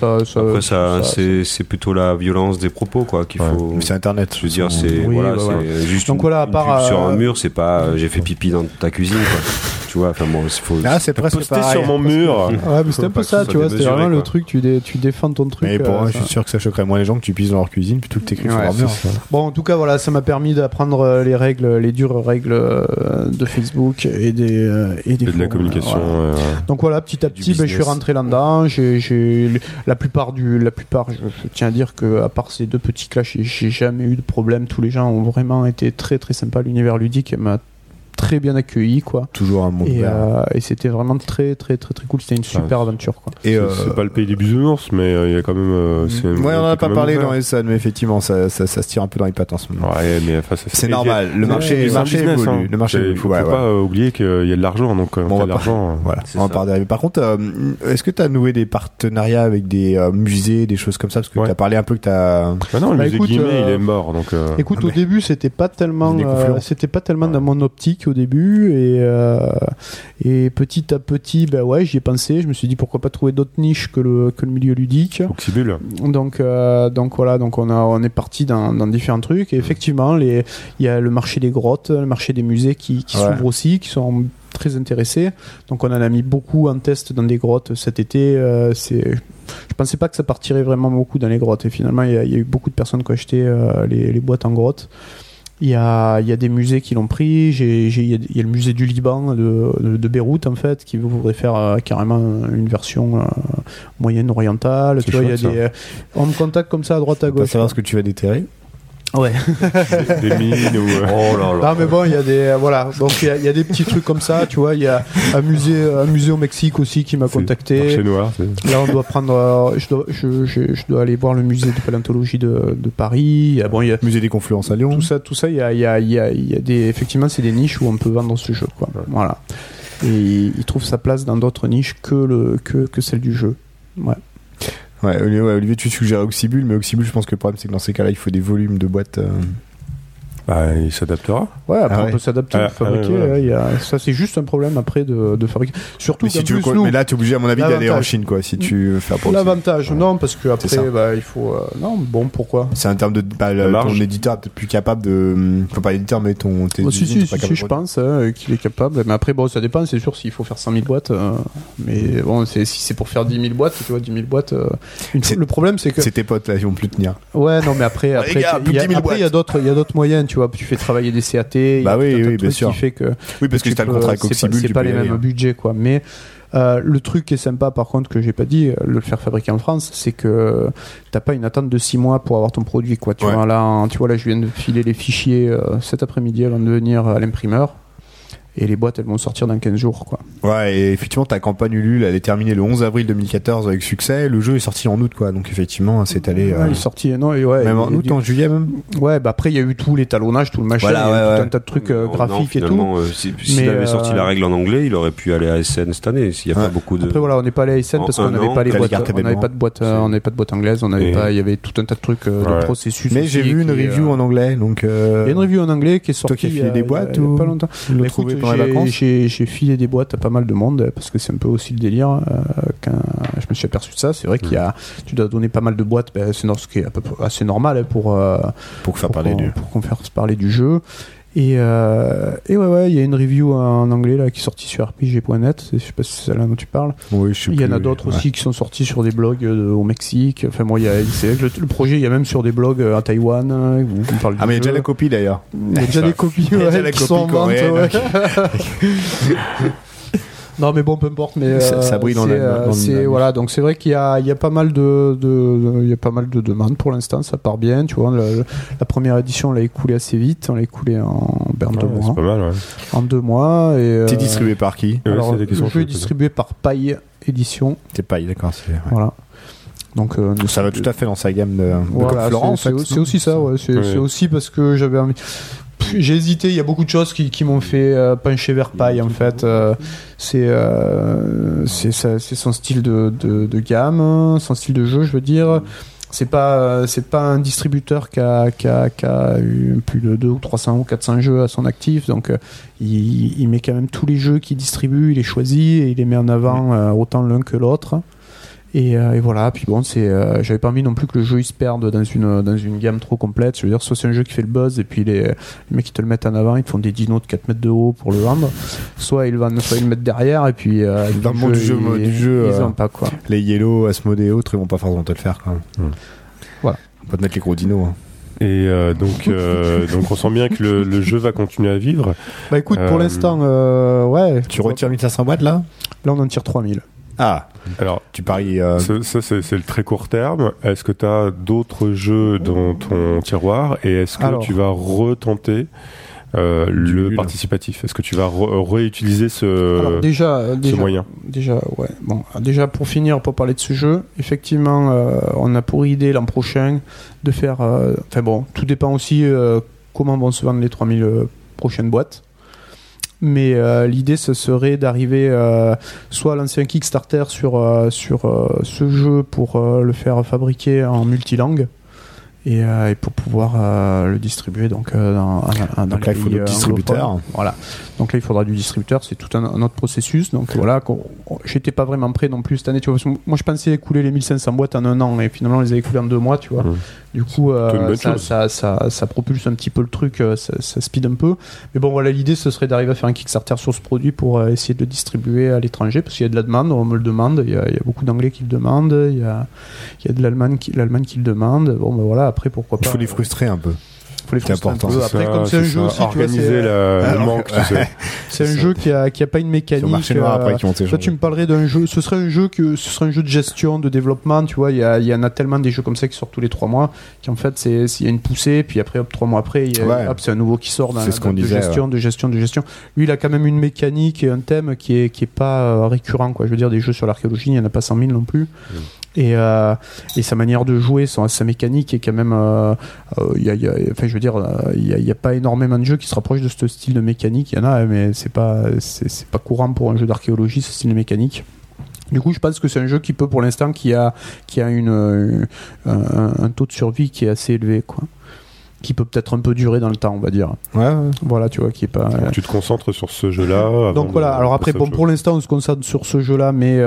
c'est plutôt la violence des propos, quoi, qu'il faut... C'est Internet. Je veux dire, c'est juste donc, voilà, à part, sur un mur, c'est pas j'ai fait pipi dans ta cuisine, quoi. Tu vois, enfin bon, c'est presque poster sur mon mur. Ouais, mais c'était un peu ça, tu vois, c'était vraiment le truc, tu défends ton truc. Mais pour moi, je suis sûr que ça choquerait moins les gens que tu pisses dans leur cuisine plutôt que t'écris sur leur mur. Bon, en tout cas, voilà, ça m'a permis d'apprendre les dures règles de Facebook et de la communication. Voilà. Donc voilà, petit à petit, je suis rentré là-dedans. J'ai la plupart, je tiens à dire que à part ces 2 petits clashs, j'ai jamais eu de problème. Tous les gens ont vraiment été très très sympas. L'univers ludique m'a très bien accueilli, quoi. Toujours un monde et c'était vraiment très très très très cool. C'était une super aventure, quoi. Et c'est pas le pays des bisounours, mais il y a quand même. Ouais, on en a pas parlé dans les salles, mais effectivement, ça se tire un peu dans les pattes en ce moment. Ouais, mais c'est normal. Le marché évolue. Hein. Le marché évolue. Faut pas oublier qu'il y a de l'argent, donc on va l'argent. Voilà. On va pas arriver. Par contre, est-ce que tu as noué des partenariats avec des musées, des choses comme ça, parce que tu as parlé un peu que tu as. Ah non, le musée Guimet, il est mort, donc. Écoute, au début, c'était pas tellement dans mon optique au début, et petit à petit, j'y ai pensé. Je me suis dit pourquoi pas trouver d'autres niches que le milieu ludique. Oxybul. Donc voilà, donc on est parti dans différents trucs, et effectivement, il y a le marché des grottes, le marché des musées qui s'ouvre aussi, qui sont très intéressés. Donc on en a mis beaucoup en test dans des grottes cet été. Je pensais pas que ça partirait vraiment beaucoup dans les grottes, et finalement il y a eu beaucoup de personnes qui ont acheté les boîtes en grotte. Il y a des musées qui l'ont pris. Il y a le musée du Liban de Beyrouth, en fait, qui voudrait faire carrément une version moyenne orientale. Tu vois, il y a on me contacte comme ça à droite à gauche. Pas savoir ce que tu vas déterrer. Ouais. des mines ou. Oh là là. Ah, mais bon, il y a des donc il y a des petits trucs comme ça, tu vois. Il y a un musée au Mexique aussi qui m'a contacté. Marché noir. Là, on doit prendre. Je dois aller voir le musée de paléontologie de Paris. Il y a musée des Confluences à Lyon. Tout ça. Il y a des. Effectivement, c'est des niches où on peut vendre ce jeu, quoi. Voilà. Et il trouve sa place dans d'autres niches que celle du jeu. Ouais. Ouais, Olivier, tu suggères Oxybul, mais Oxybul, je pense que le problème, c'est que dans ces cas-là, il faut des volumes de boîtes. Il s'adaptera. Ouais, après on peut s'adapter, fabriquer. Ça, c'est juste un problème après de fabriquer. Surtout si mais là, tu es obligé, à mon avis, d'aller en Chine, quoi, si tu veux faire pour l'avantage, non, parce que après, il faut. Non, bon, pourquoi ? C'est en termes de. Ton éditeur est peut-être plus capable de. Enfin, pas l'éditeur, mais ton. Si, je pense qu'il est capable. Mais après, bon, ça dépend, c'est sûr, s'il faut faire 100 000 boîtes. Mais bon, si c'est pour faire 10 000 boîtes, tu vois, 10 000 boîtes. Le problème, c'est que. C'est tes potes, là, ils vont plus tenir. Ouais, non, mais après, il y a d'autres moyens, tu vois. Tu fais travailler des CAT. Oui, bien sûr. Qui fait que. Oui, parce que tu as le contrat avec Oxybul. C'est pas les mêmes budgets, quoi. Mais. Le truc qui est sympa, par contre, que j'ai pas dit, le faire fabriquer en France, c'est que t'as pas une attente de 6 mois pour avoir ton produit, quoi. Tu vois, là, je viens de filer les fichiers cet après-midi avant de venir à l'imprimeur. Et les boîtes, elles vont sortir dans 15 jours, quoi. Ouais, et effectivement, ta campagne Ulule, elle est terminée le 11 avril 2014 avec succès. Le jeu est sorti en août, quoi. Donc, effectivement, c'est allé. Il est sorti, même en août, en juillet, même. Ouais, après, il y a eu tout l'étalonnage, tout le machin, tout un tas de trucs graphiques et tout. S'il avait sorti la règle en anglais, il aurait pu aller à SN cette année. S'il y a pas beaucoup de. Après, voilà, on n'est pas allé à SN parce qu'on n'avait pas les boîtes. On n'avait pas de boîte anglaise. Il y avait tout un tas de trucs de processus. Mais j'ai vu une review en anglais, donc. Il y a une review en anglais qui est sortie. Toi qui as filé des boîtes ou pas longtemps. J'ai filé des boîtes à pas mal de monde parce que c'est un peu aussi le délire. Quand je me suis aperçu de ça, c'est vrai tu dois donner pas mal de boîtes, c'est ce qui est à peu près assez normal pour qu'on fasse parler du jeu. Et il y a une review en anglais là qui est sortie sur rpg.net. Je sais pas si c'est celle-là dont tu parles. Oui, il y en a d'autres aussi qui sont sortis sur des blogs au Mexique. Enfin moi, le projet, il y a même sur des blogs à Taïwan. Mais il y a déjà la copie d'ailleurs. Il y a déjà des copies qui sont en vente. Non mais bon, peu importe, mais ça brille dans le voilà, donc c'est vrai qu'il y a pas mal de demandes pour l'instant, ça part bien, tu vois. La première édition, on l'a écoulée assez vite, on l'a écoulée en 2 mois. C'est pas mal, ouais. En 2 mois. Et t'es distribué par qui? Alors, le jeu est distribué par Paille Édition. C'est Paille, d'accord. Voilà. Donc ça va tout à fait dans sa gamme de Florent. C'est aussi ça, ouais. C'est aussi parce que j'avais envie. J'ai hésité, il y a beaucoup de choses qui m'ont fait pencher vers Paille, en fait. C'est son style de gamme, son style de jeu, je veux dire. C'est pas un distributeur qui a eu plus de 200 ou 300 ou 400 jeux à son actif, donc il met quand même tous les jeux qu'il distribue, il les choisit et il les met en avant autant l'un que l'autre. Et voilà, puis bon, j'avais pas envie non plus que le jeu il se perde dans une gamme trop complète. Je veux dire, soit c'est un jeu qui fait le buzz et puis les mecs qui te le mettent en avant, ils te font des dinos de 4 mètres de haut pour le vendre, soit ils le mettent derrière et puis dans le monde du jeu, ils ont pas, quoi. Les Yellow, Asmodee et autres, ils vont pas forcément te le faire, quand même. Voilà. On va te mettre les gros dinos, hein. Et donc on sent bien que le jeu va continuer à vivre. Bah écoute, pour l'instant, ouais. Tu retires 1500 boîtes là ? Là, on en tire 3000. Ah, alors tu paries. Ça c'est le très court terme. Est-ce que tu as d'autres jeux dans ton tiroir et est-ce que tu vas retenter le participatif? Est-ce que tu vas réutiliser ce moyen? Déjà pour finir, pour parler de ce jeu, effectivement, on a pour idée l'an prochain de faire... tout dépend aussi comment vont se vendre les 3000 prochaines boîtes. Mais l'idée, ce serait d'arriver soit à lancer un Kickstarter sur ce jeu pour le faire fabriquer en multilangue. Et pour pouvoir le distribuer donc dans là il faut le distributeur. Voilà. Donc là il faudra du distributeur, c'est tout un autre processus. Donc voilà, j'étais pas vraiment prêt non plus cette année, tu vois. Moi je pensais écouler les 1500 boîtes en un an et finalement on les a écoulées en 2 mois, tu vois. Du coup ça propulse un petit peu le truc, ça speed un peu. Mais bon voilà, l'idée ce serait d'arriver à faire un Kickstarter sur ce produit pour essayer de le distribuer à l'étranger parce qu'il y a de la demande, on me le demande, il y a beaucoup d'anglais qui le demandent, il y a de l'Allemagne qui le demande. Bon ben voilà, après pourquoi pas. Il faut les frustrer un peu. C'est important. Après, comme c'est un jeu aussi, organiser le manque, tu sais. C'est un jeu qui a pas une mécanique. Toi, tu me parlerais d'un jeu. Ce serait un jeu de gestion, de développement. Tu vois, il y en a tellement des jeux comme ça qui sortent tous les 3 mois. Qui en fait, s'il y a une poussée, puis après, 3 mois après, c'est un nouveau qui sort de gestion. Lui, il a quand même une mécanique et un thème qui est pas récurrent, quoi. Je veux dire, des jeux sur l'archéologie, il y en a pas 100 000 non plus. Et sa manière de jouer, sa mécanique est quand même. Il y a pas énormément de jeux qui se rapprochent de ce style de mécanique. Il y en a, mais c'est pas courant pour un jeu d'archéologie, ce style de mécanique. Du coup, je pense que c'est un jeu qui peut, pour l'instant, qui a un taux de survie qui est assez élevé, quoi. Qui peut peut-être un peu durer dans le temps, on va dire. Ouais. Voilà, tu vois, qui est pas. Tu te concentres sur ce jeu-là. Donc voilà. Alors après, pour l'instant, on se concentre sur ce jeu-là, mais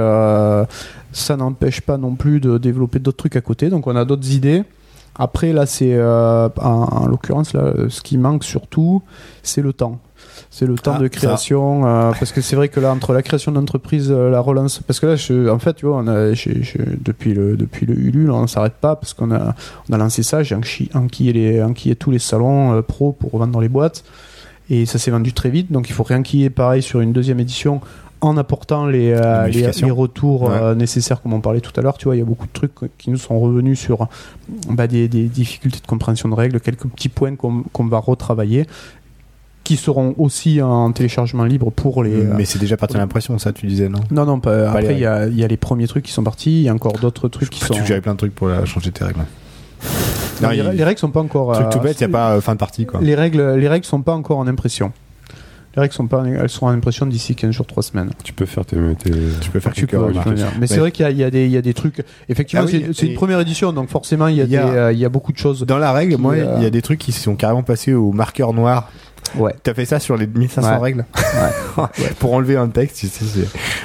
ça n'empêche pas non plus de développer d'autres trucs à côté. Donc on a d'autres idées. Après, là, c'est en l'occurrence, là, ce qui manque surtout, c'est le temps. C'est le temps de création, parce que c'est vrai que là, entre la création d'entreprise, la relance, parce que là, en fait, tu vois, depuis le Ulule, on s'arrête pas parce qu'on a lancé ça, j'ai enquillé tous les salons pro pour vendre les boîtes, et ça s'est vendu très vite, donc il faut réenquiller pareil sur une deuxième édition en apportant les retours nécessaires, comme on parlait tout à l'heure. Tu vois, il y a beaucoup de trucs qui nous sont revenus sur des difficultés de compréhension de règles, quelques petits points qu'on va retravailler, qui seront aussi en téléchargement libre pour les... Mais c'est déjà parti à l'impression, ça, tu disais, non? Non, pas après, il y a les premiers trucs qui sont partis, il y a encore d'autres trucs qui sont... Tu j'avais plein de trucs pour changer tes règles. Non, les règles sont pas encore... Truc tout bête, il n'y a pas fin de partie, quoi. Les règles sont pas encore en impression. Les règles elles seront en impression d'ici 15 jours, 3 semaines. Tu peux faire quelques remarques. Mais c'est vrai qu'il y a des trucs. Effectivement, c'est une première édition, donc forcément, il y a beaucoup de choses. Dans la règle, il y a des trucs qui sont carrément passés au marqueur noir. Ouais. T'as fait ça sur les 1500 règles. Ouais. Pour enlever un texte, tu sais.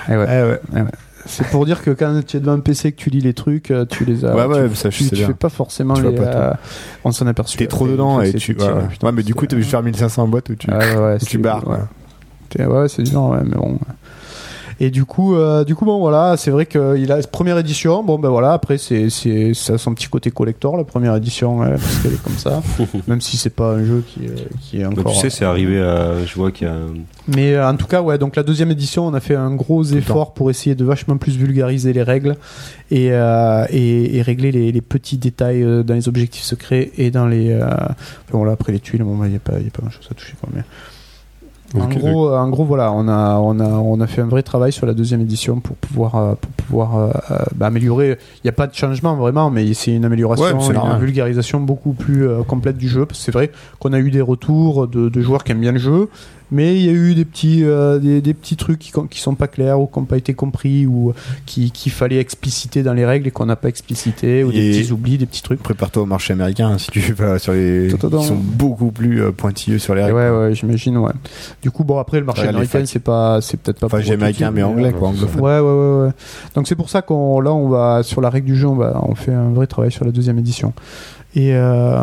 C'est pour dire que quand tu es devant un PC que tu lis les trucs, tu les as. Tu fais pas forcément les. On s'en aperçoit. T'es trop dedans et tu. Mais du coup, t'es obligé de faire 1500 en boîte où tu barres. Ouais, c'est dur, mais bon. Et du coup, bon, voilà, c'est vrai qu'il a première édition. Bon, ben voilà, après, ça a son petit côté collector, la première édition, parce qu'elle est comme ça. Même si c'est pas un jeu qui est encore. Tu sais, c'est arrivé à. Je vois qu'il y a. Mais en tout cas, ouais, donc la deuxième édition, on a fait un gros effort pour essayer de vachement plus vulgariser les règles et régler les petits détails dans les objectifs secrets et dans les. Bon, là, après les tuiles, bon, il n'y a pas grand chose à toucher, quoi, mais. En gros, voilà, on a fait un vrai travail sur la deuxième édition pour pouvoir améliorer. Il n'y a pas de changement vraiment, mais c'est une amélioration, une vulgarisation beaucoup plus complète du jeu. Parce que c'est vrai qu'on a eu des retours de joueurs qui aiment bien le jeu, mais il y a eu des petits trucs qui sont pas clairs ou qui n'ont pas été compris ou qu'il fallait expliciter dans les règles et qu'on n'a pas explicité, ou des petits oublis, des petits trucs. Prépare-toi au marché américain si tu vas sur les qui sont beaucoup plus pointilleux sur les règles. Ouais, j'imagine, ouais. Du coup, bon, après le marché américain, c'est peut-être pas. Enfin, j'ai américain mais anglais, quoi, anglophone. Ouais. Donc c'est pour ça qu'on va sur la règle du jeu, on fait un vrai travail sur la deuxième édition. Et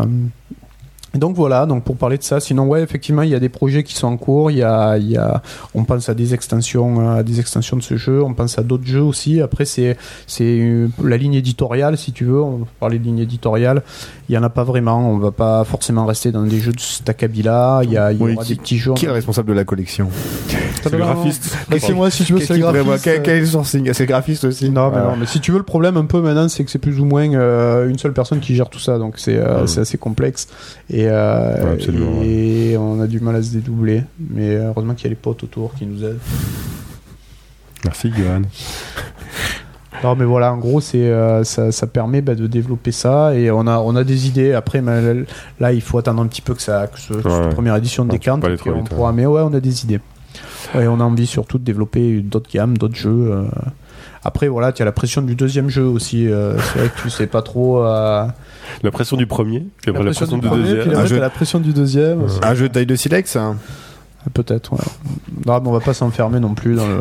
donc voilà, donc pour parler de ça, sinon ouais, effectivement, il y a des projets qui sont en cours, on pense à des extensions de ce jeu, on pense à d'autres jeux aussi. Après c'est la ligne éditoriale, si tu veux, on va parler de ligne éditoriale, il y en a pas vraiment, on va pas forcément rester dans des jeux de cet acabit-là, il y aura des petits jeux. Qui est le responsable de la collection? C'est le graphiste. Laissez-moi si tu veux, c'est le graphiste. Quel est le sourcing? C'est le graphiste aussi. Non, mais si tu veux, le problème un peu maintenant, c'est que c'est plus ou moins une seule personne qui gère tout ça, donc c'est assez complexe. Et on a du mal à se dédoubler. Mais heureusement qu'il y a les potes autour qui nous aident. Merci, Johan. Non, mais voilà, en gros, ça permet de développer ça, et on a des idées. Après, là, il faut attendre un petit peu que cette première édition décante. Mais ouais, on a des idées. Et on a envie surtout de développer d'autres gammes, d'autres jeux. Après, voilà, tu as la pression du deuxième jeu aussi. C'est vrai que tu sais pas trop. La pression du premier, puis après la pression du deuxième. Puis la pression du deuxième. Un jeu de taille de silex, hein. Peut-être, ouais. Non, mais on va pas s'enfermer non plus dans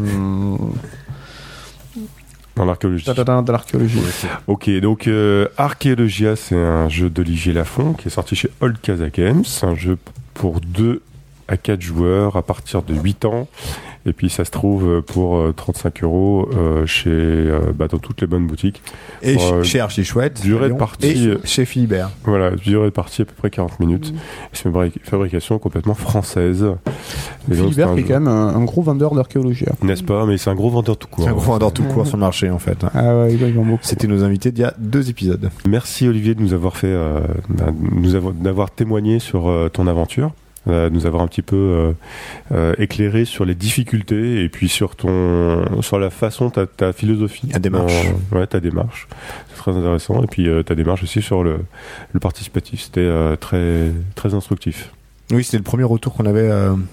l'archéologie. Dans l'archéologie. Ok, donc Archéologia, c'est un jeu d'Olivier Lafont qui est sorti chez Old Casa Games. Un jeu pour 2 à 4 joueurs à partir de 8 ans. Et puis ça se trouve pour 35 € dans toutes les bonnes boutiques. Et chez Archi Chouette. Durée de partie. Et chez Philibert. Voilà, durée de partie à peu près 40 minutes. C'est une fabrication complètement française. Philibert qui est quand même un gros vendeur d'archéologie. N'est-ce pas? Mais c'est un gros vendeur tout court. C'est un gros vendeur tout court sur le marché en fait. Ah ouais, ils vendent beaucoup. C'était nos invités d'il y a 2 épisodes. Merci Olivier de nous avoir d'avoir témoigné sur ton aventure. Nous avoir un petit peu éclairé sur les difficultés et puis sur la façon, ta philosophie. Ta démarche. Ta démarche. C'est très intéressant. Et puis ta démarche aussi sur le participatif. C'était très, très instructif. Oui, c'était le premier retour qu'on avait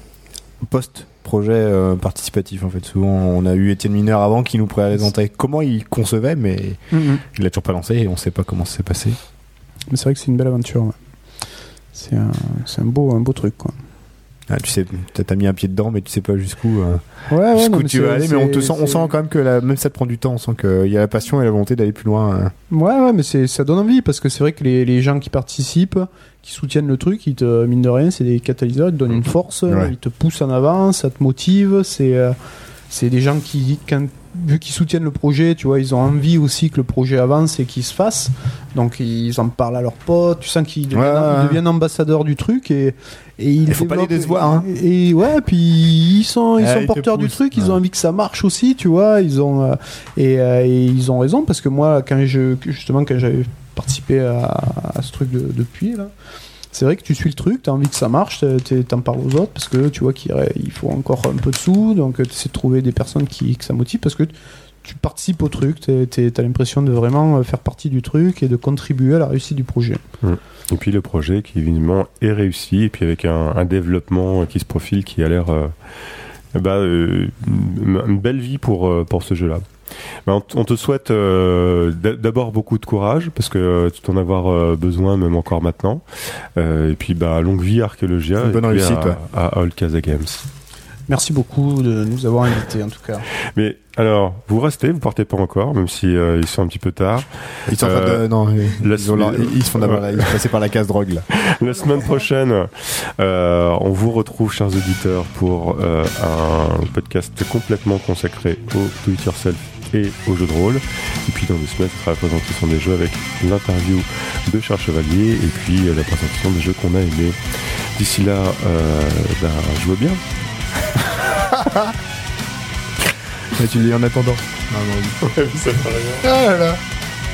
post-projet participatif en fait. Souvent, on a eu Étienne Mineur avant qui nous présentait comment il concevait, mais il l'a toujours pas lancé et on sait pas comment ça s'est passé. Mais c'est vrai que c'est une belle aventure. Ouais. C'est un beau truc, quoi. Ah, tu sais, t'as mis un pied dedans, mais tu sais pas jusqu'où tu vas aller. Mais on sent quand même que même ça te prend du temps. On sent qu'il y a la passion et la volonté d'aller plus loin. Ouais, mais ça donne envie parce que c'est vrai que les gens qui participent, qui soutiennent le truc, mine de rien, c'est des catalyseurs, ils te donnent une force, ils te poussent en avant, ça te motive. C'est des gens qui, vu qu'ils soutiennent le projet, tu vois, ils ont envie aussi que le projet avance et qu'il se fasse. Donc ils en parlent à leurs potes. Tu sens qu'ils deviennent ambassadeurs du truc et il faut pas les décevoir. Hein. Et puis ils sont porteurs du truc. Ils ont envie que ça marche aussi, tu vois. Ils ont raison parce que moi, quand j'avais participé à ce truc depuis là. C'est vrai que tu suis le truc, tu as envie que ça marche, t'en parles aux autres parce que tu vois qu'il faut encore un peu de sous, donc tu essaies de trouver des personnes que ça motive parce que tu participes au truc, t'as l'impression de vraiment faire partie du truc et de contribuer à la réussite du projet. Et puis le projet qui évidemment est réussi et puis avec un développement qui se profile qui a l'air une belle vie pour ce jeu-là. On te souhaite d'abord beaucoup de courage parce que tu dois en avoir besoin même encore maintenant et puis longue vie Archéologia et bonne réussite à Old Casa Games. Merci beaucoup de nous avoir invités en tout cas. Mais alors, vous restez, vous partez pas encore, même si ils sont un petit peu tard. Ils sont ils se font d'abord ils sont passés par la case drogue là. La semaine prochaine, on vous retrouve, chers auditeurs, pour un podcast complètement consacré au Do It Yourself et aux jeux de rôle. Et puis dans 2 semaines, ce sera la présentation des jeux avec l'interview de Charles Chevalier et puis la présentation des jeux qu'on a aimés. D'ici là, jouez bien. Tu le dis en attendant. Ouais, ça fait rien. Ah là là.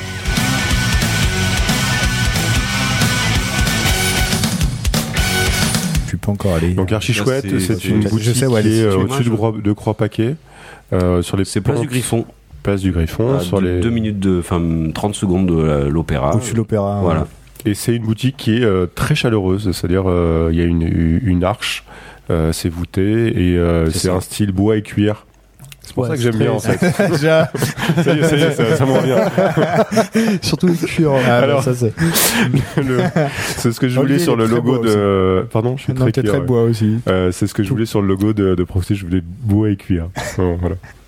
Je suis pas encore allé. Donc Archi Chouette, c'est une boutique qui est au-dessus de Croix-Paquet. C'est Place du Griffon. Place du Griffon. Sur les 2 minutes 30 secondes de l'opéra. Au-dessus de l'opéra. Voilà. Et c'est une boutique qui est très chaleureuse, c'est-à-dire il y a une arche, c'est voûté et c'est un style bois et cuir. C'est pour ça que j'aime bien en fait. Déjà. Ça y est, ça m'en revient. Surtout le cuir. Alors, ça c'est. C'est ce que je voulais sur le logo de. Pardon, je suis très cuir. Très bois aussi. C'est ce que je voulais sur le logo de Proxy, je voulais bois et cuir. Bon, voilà.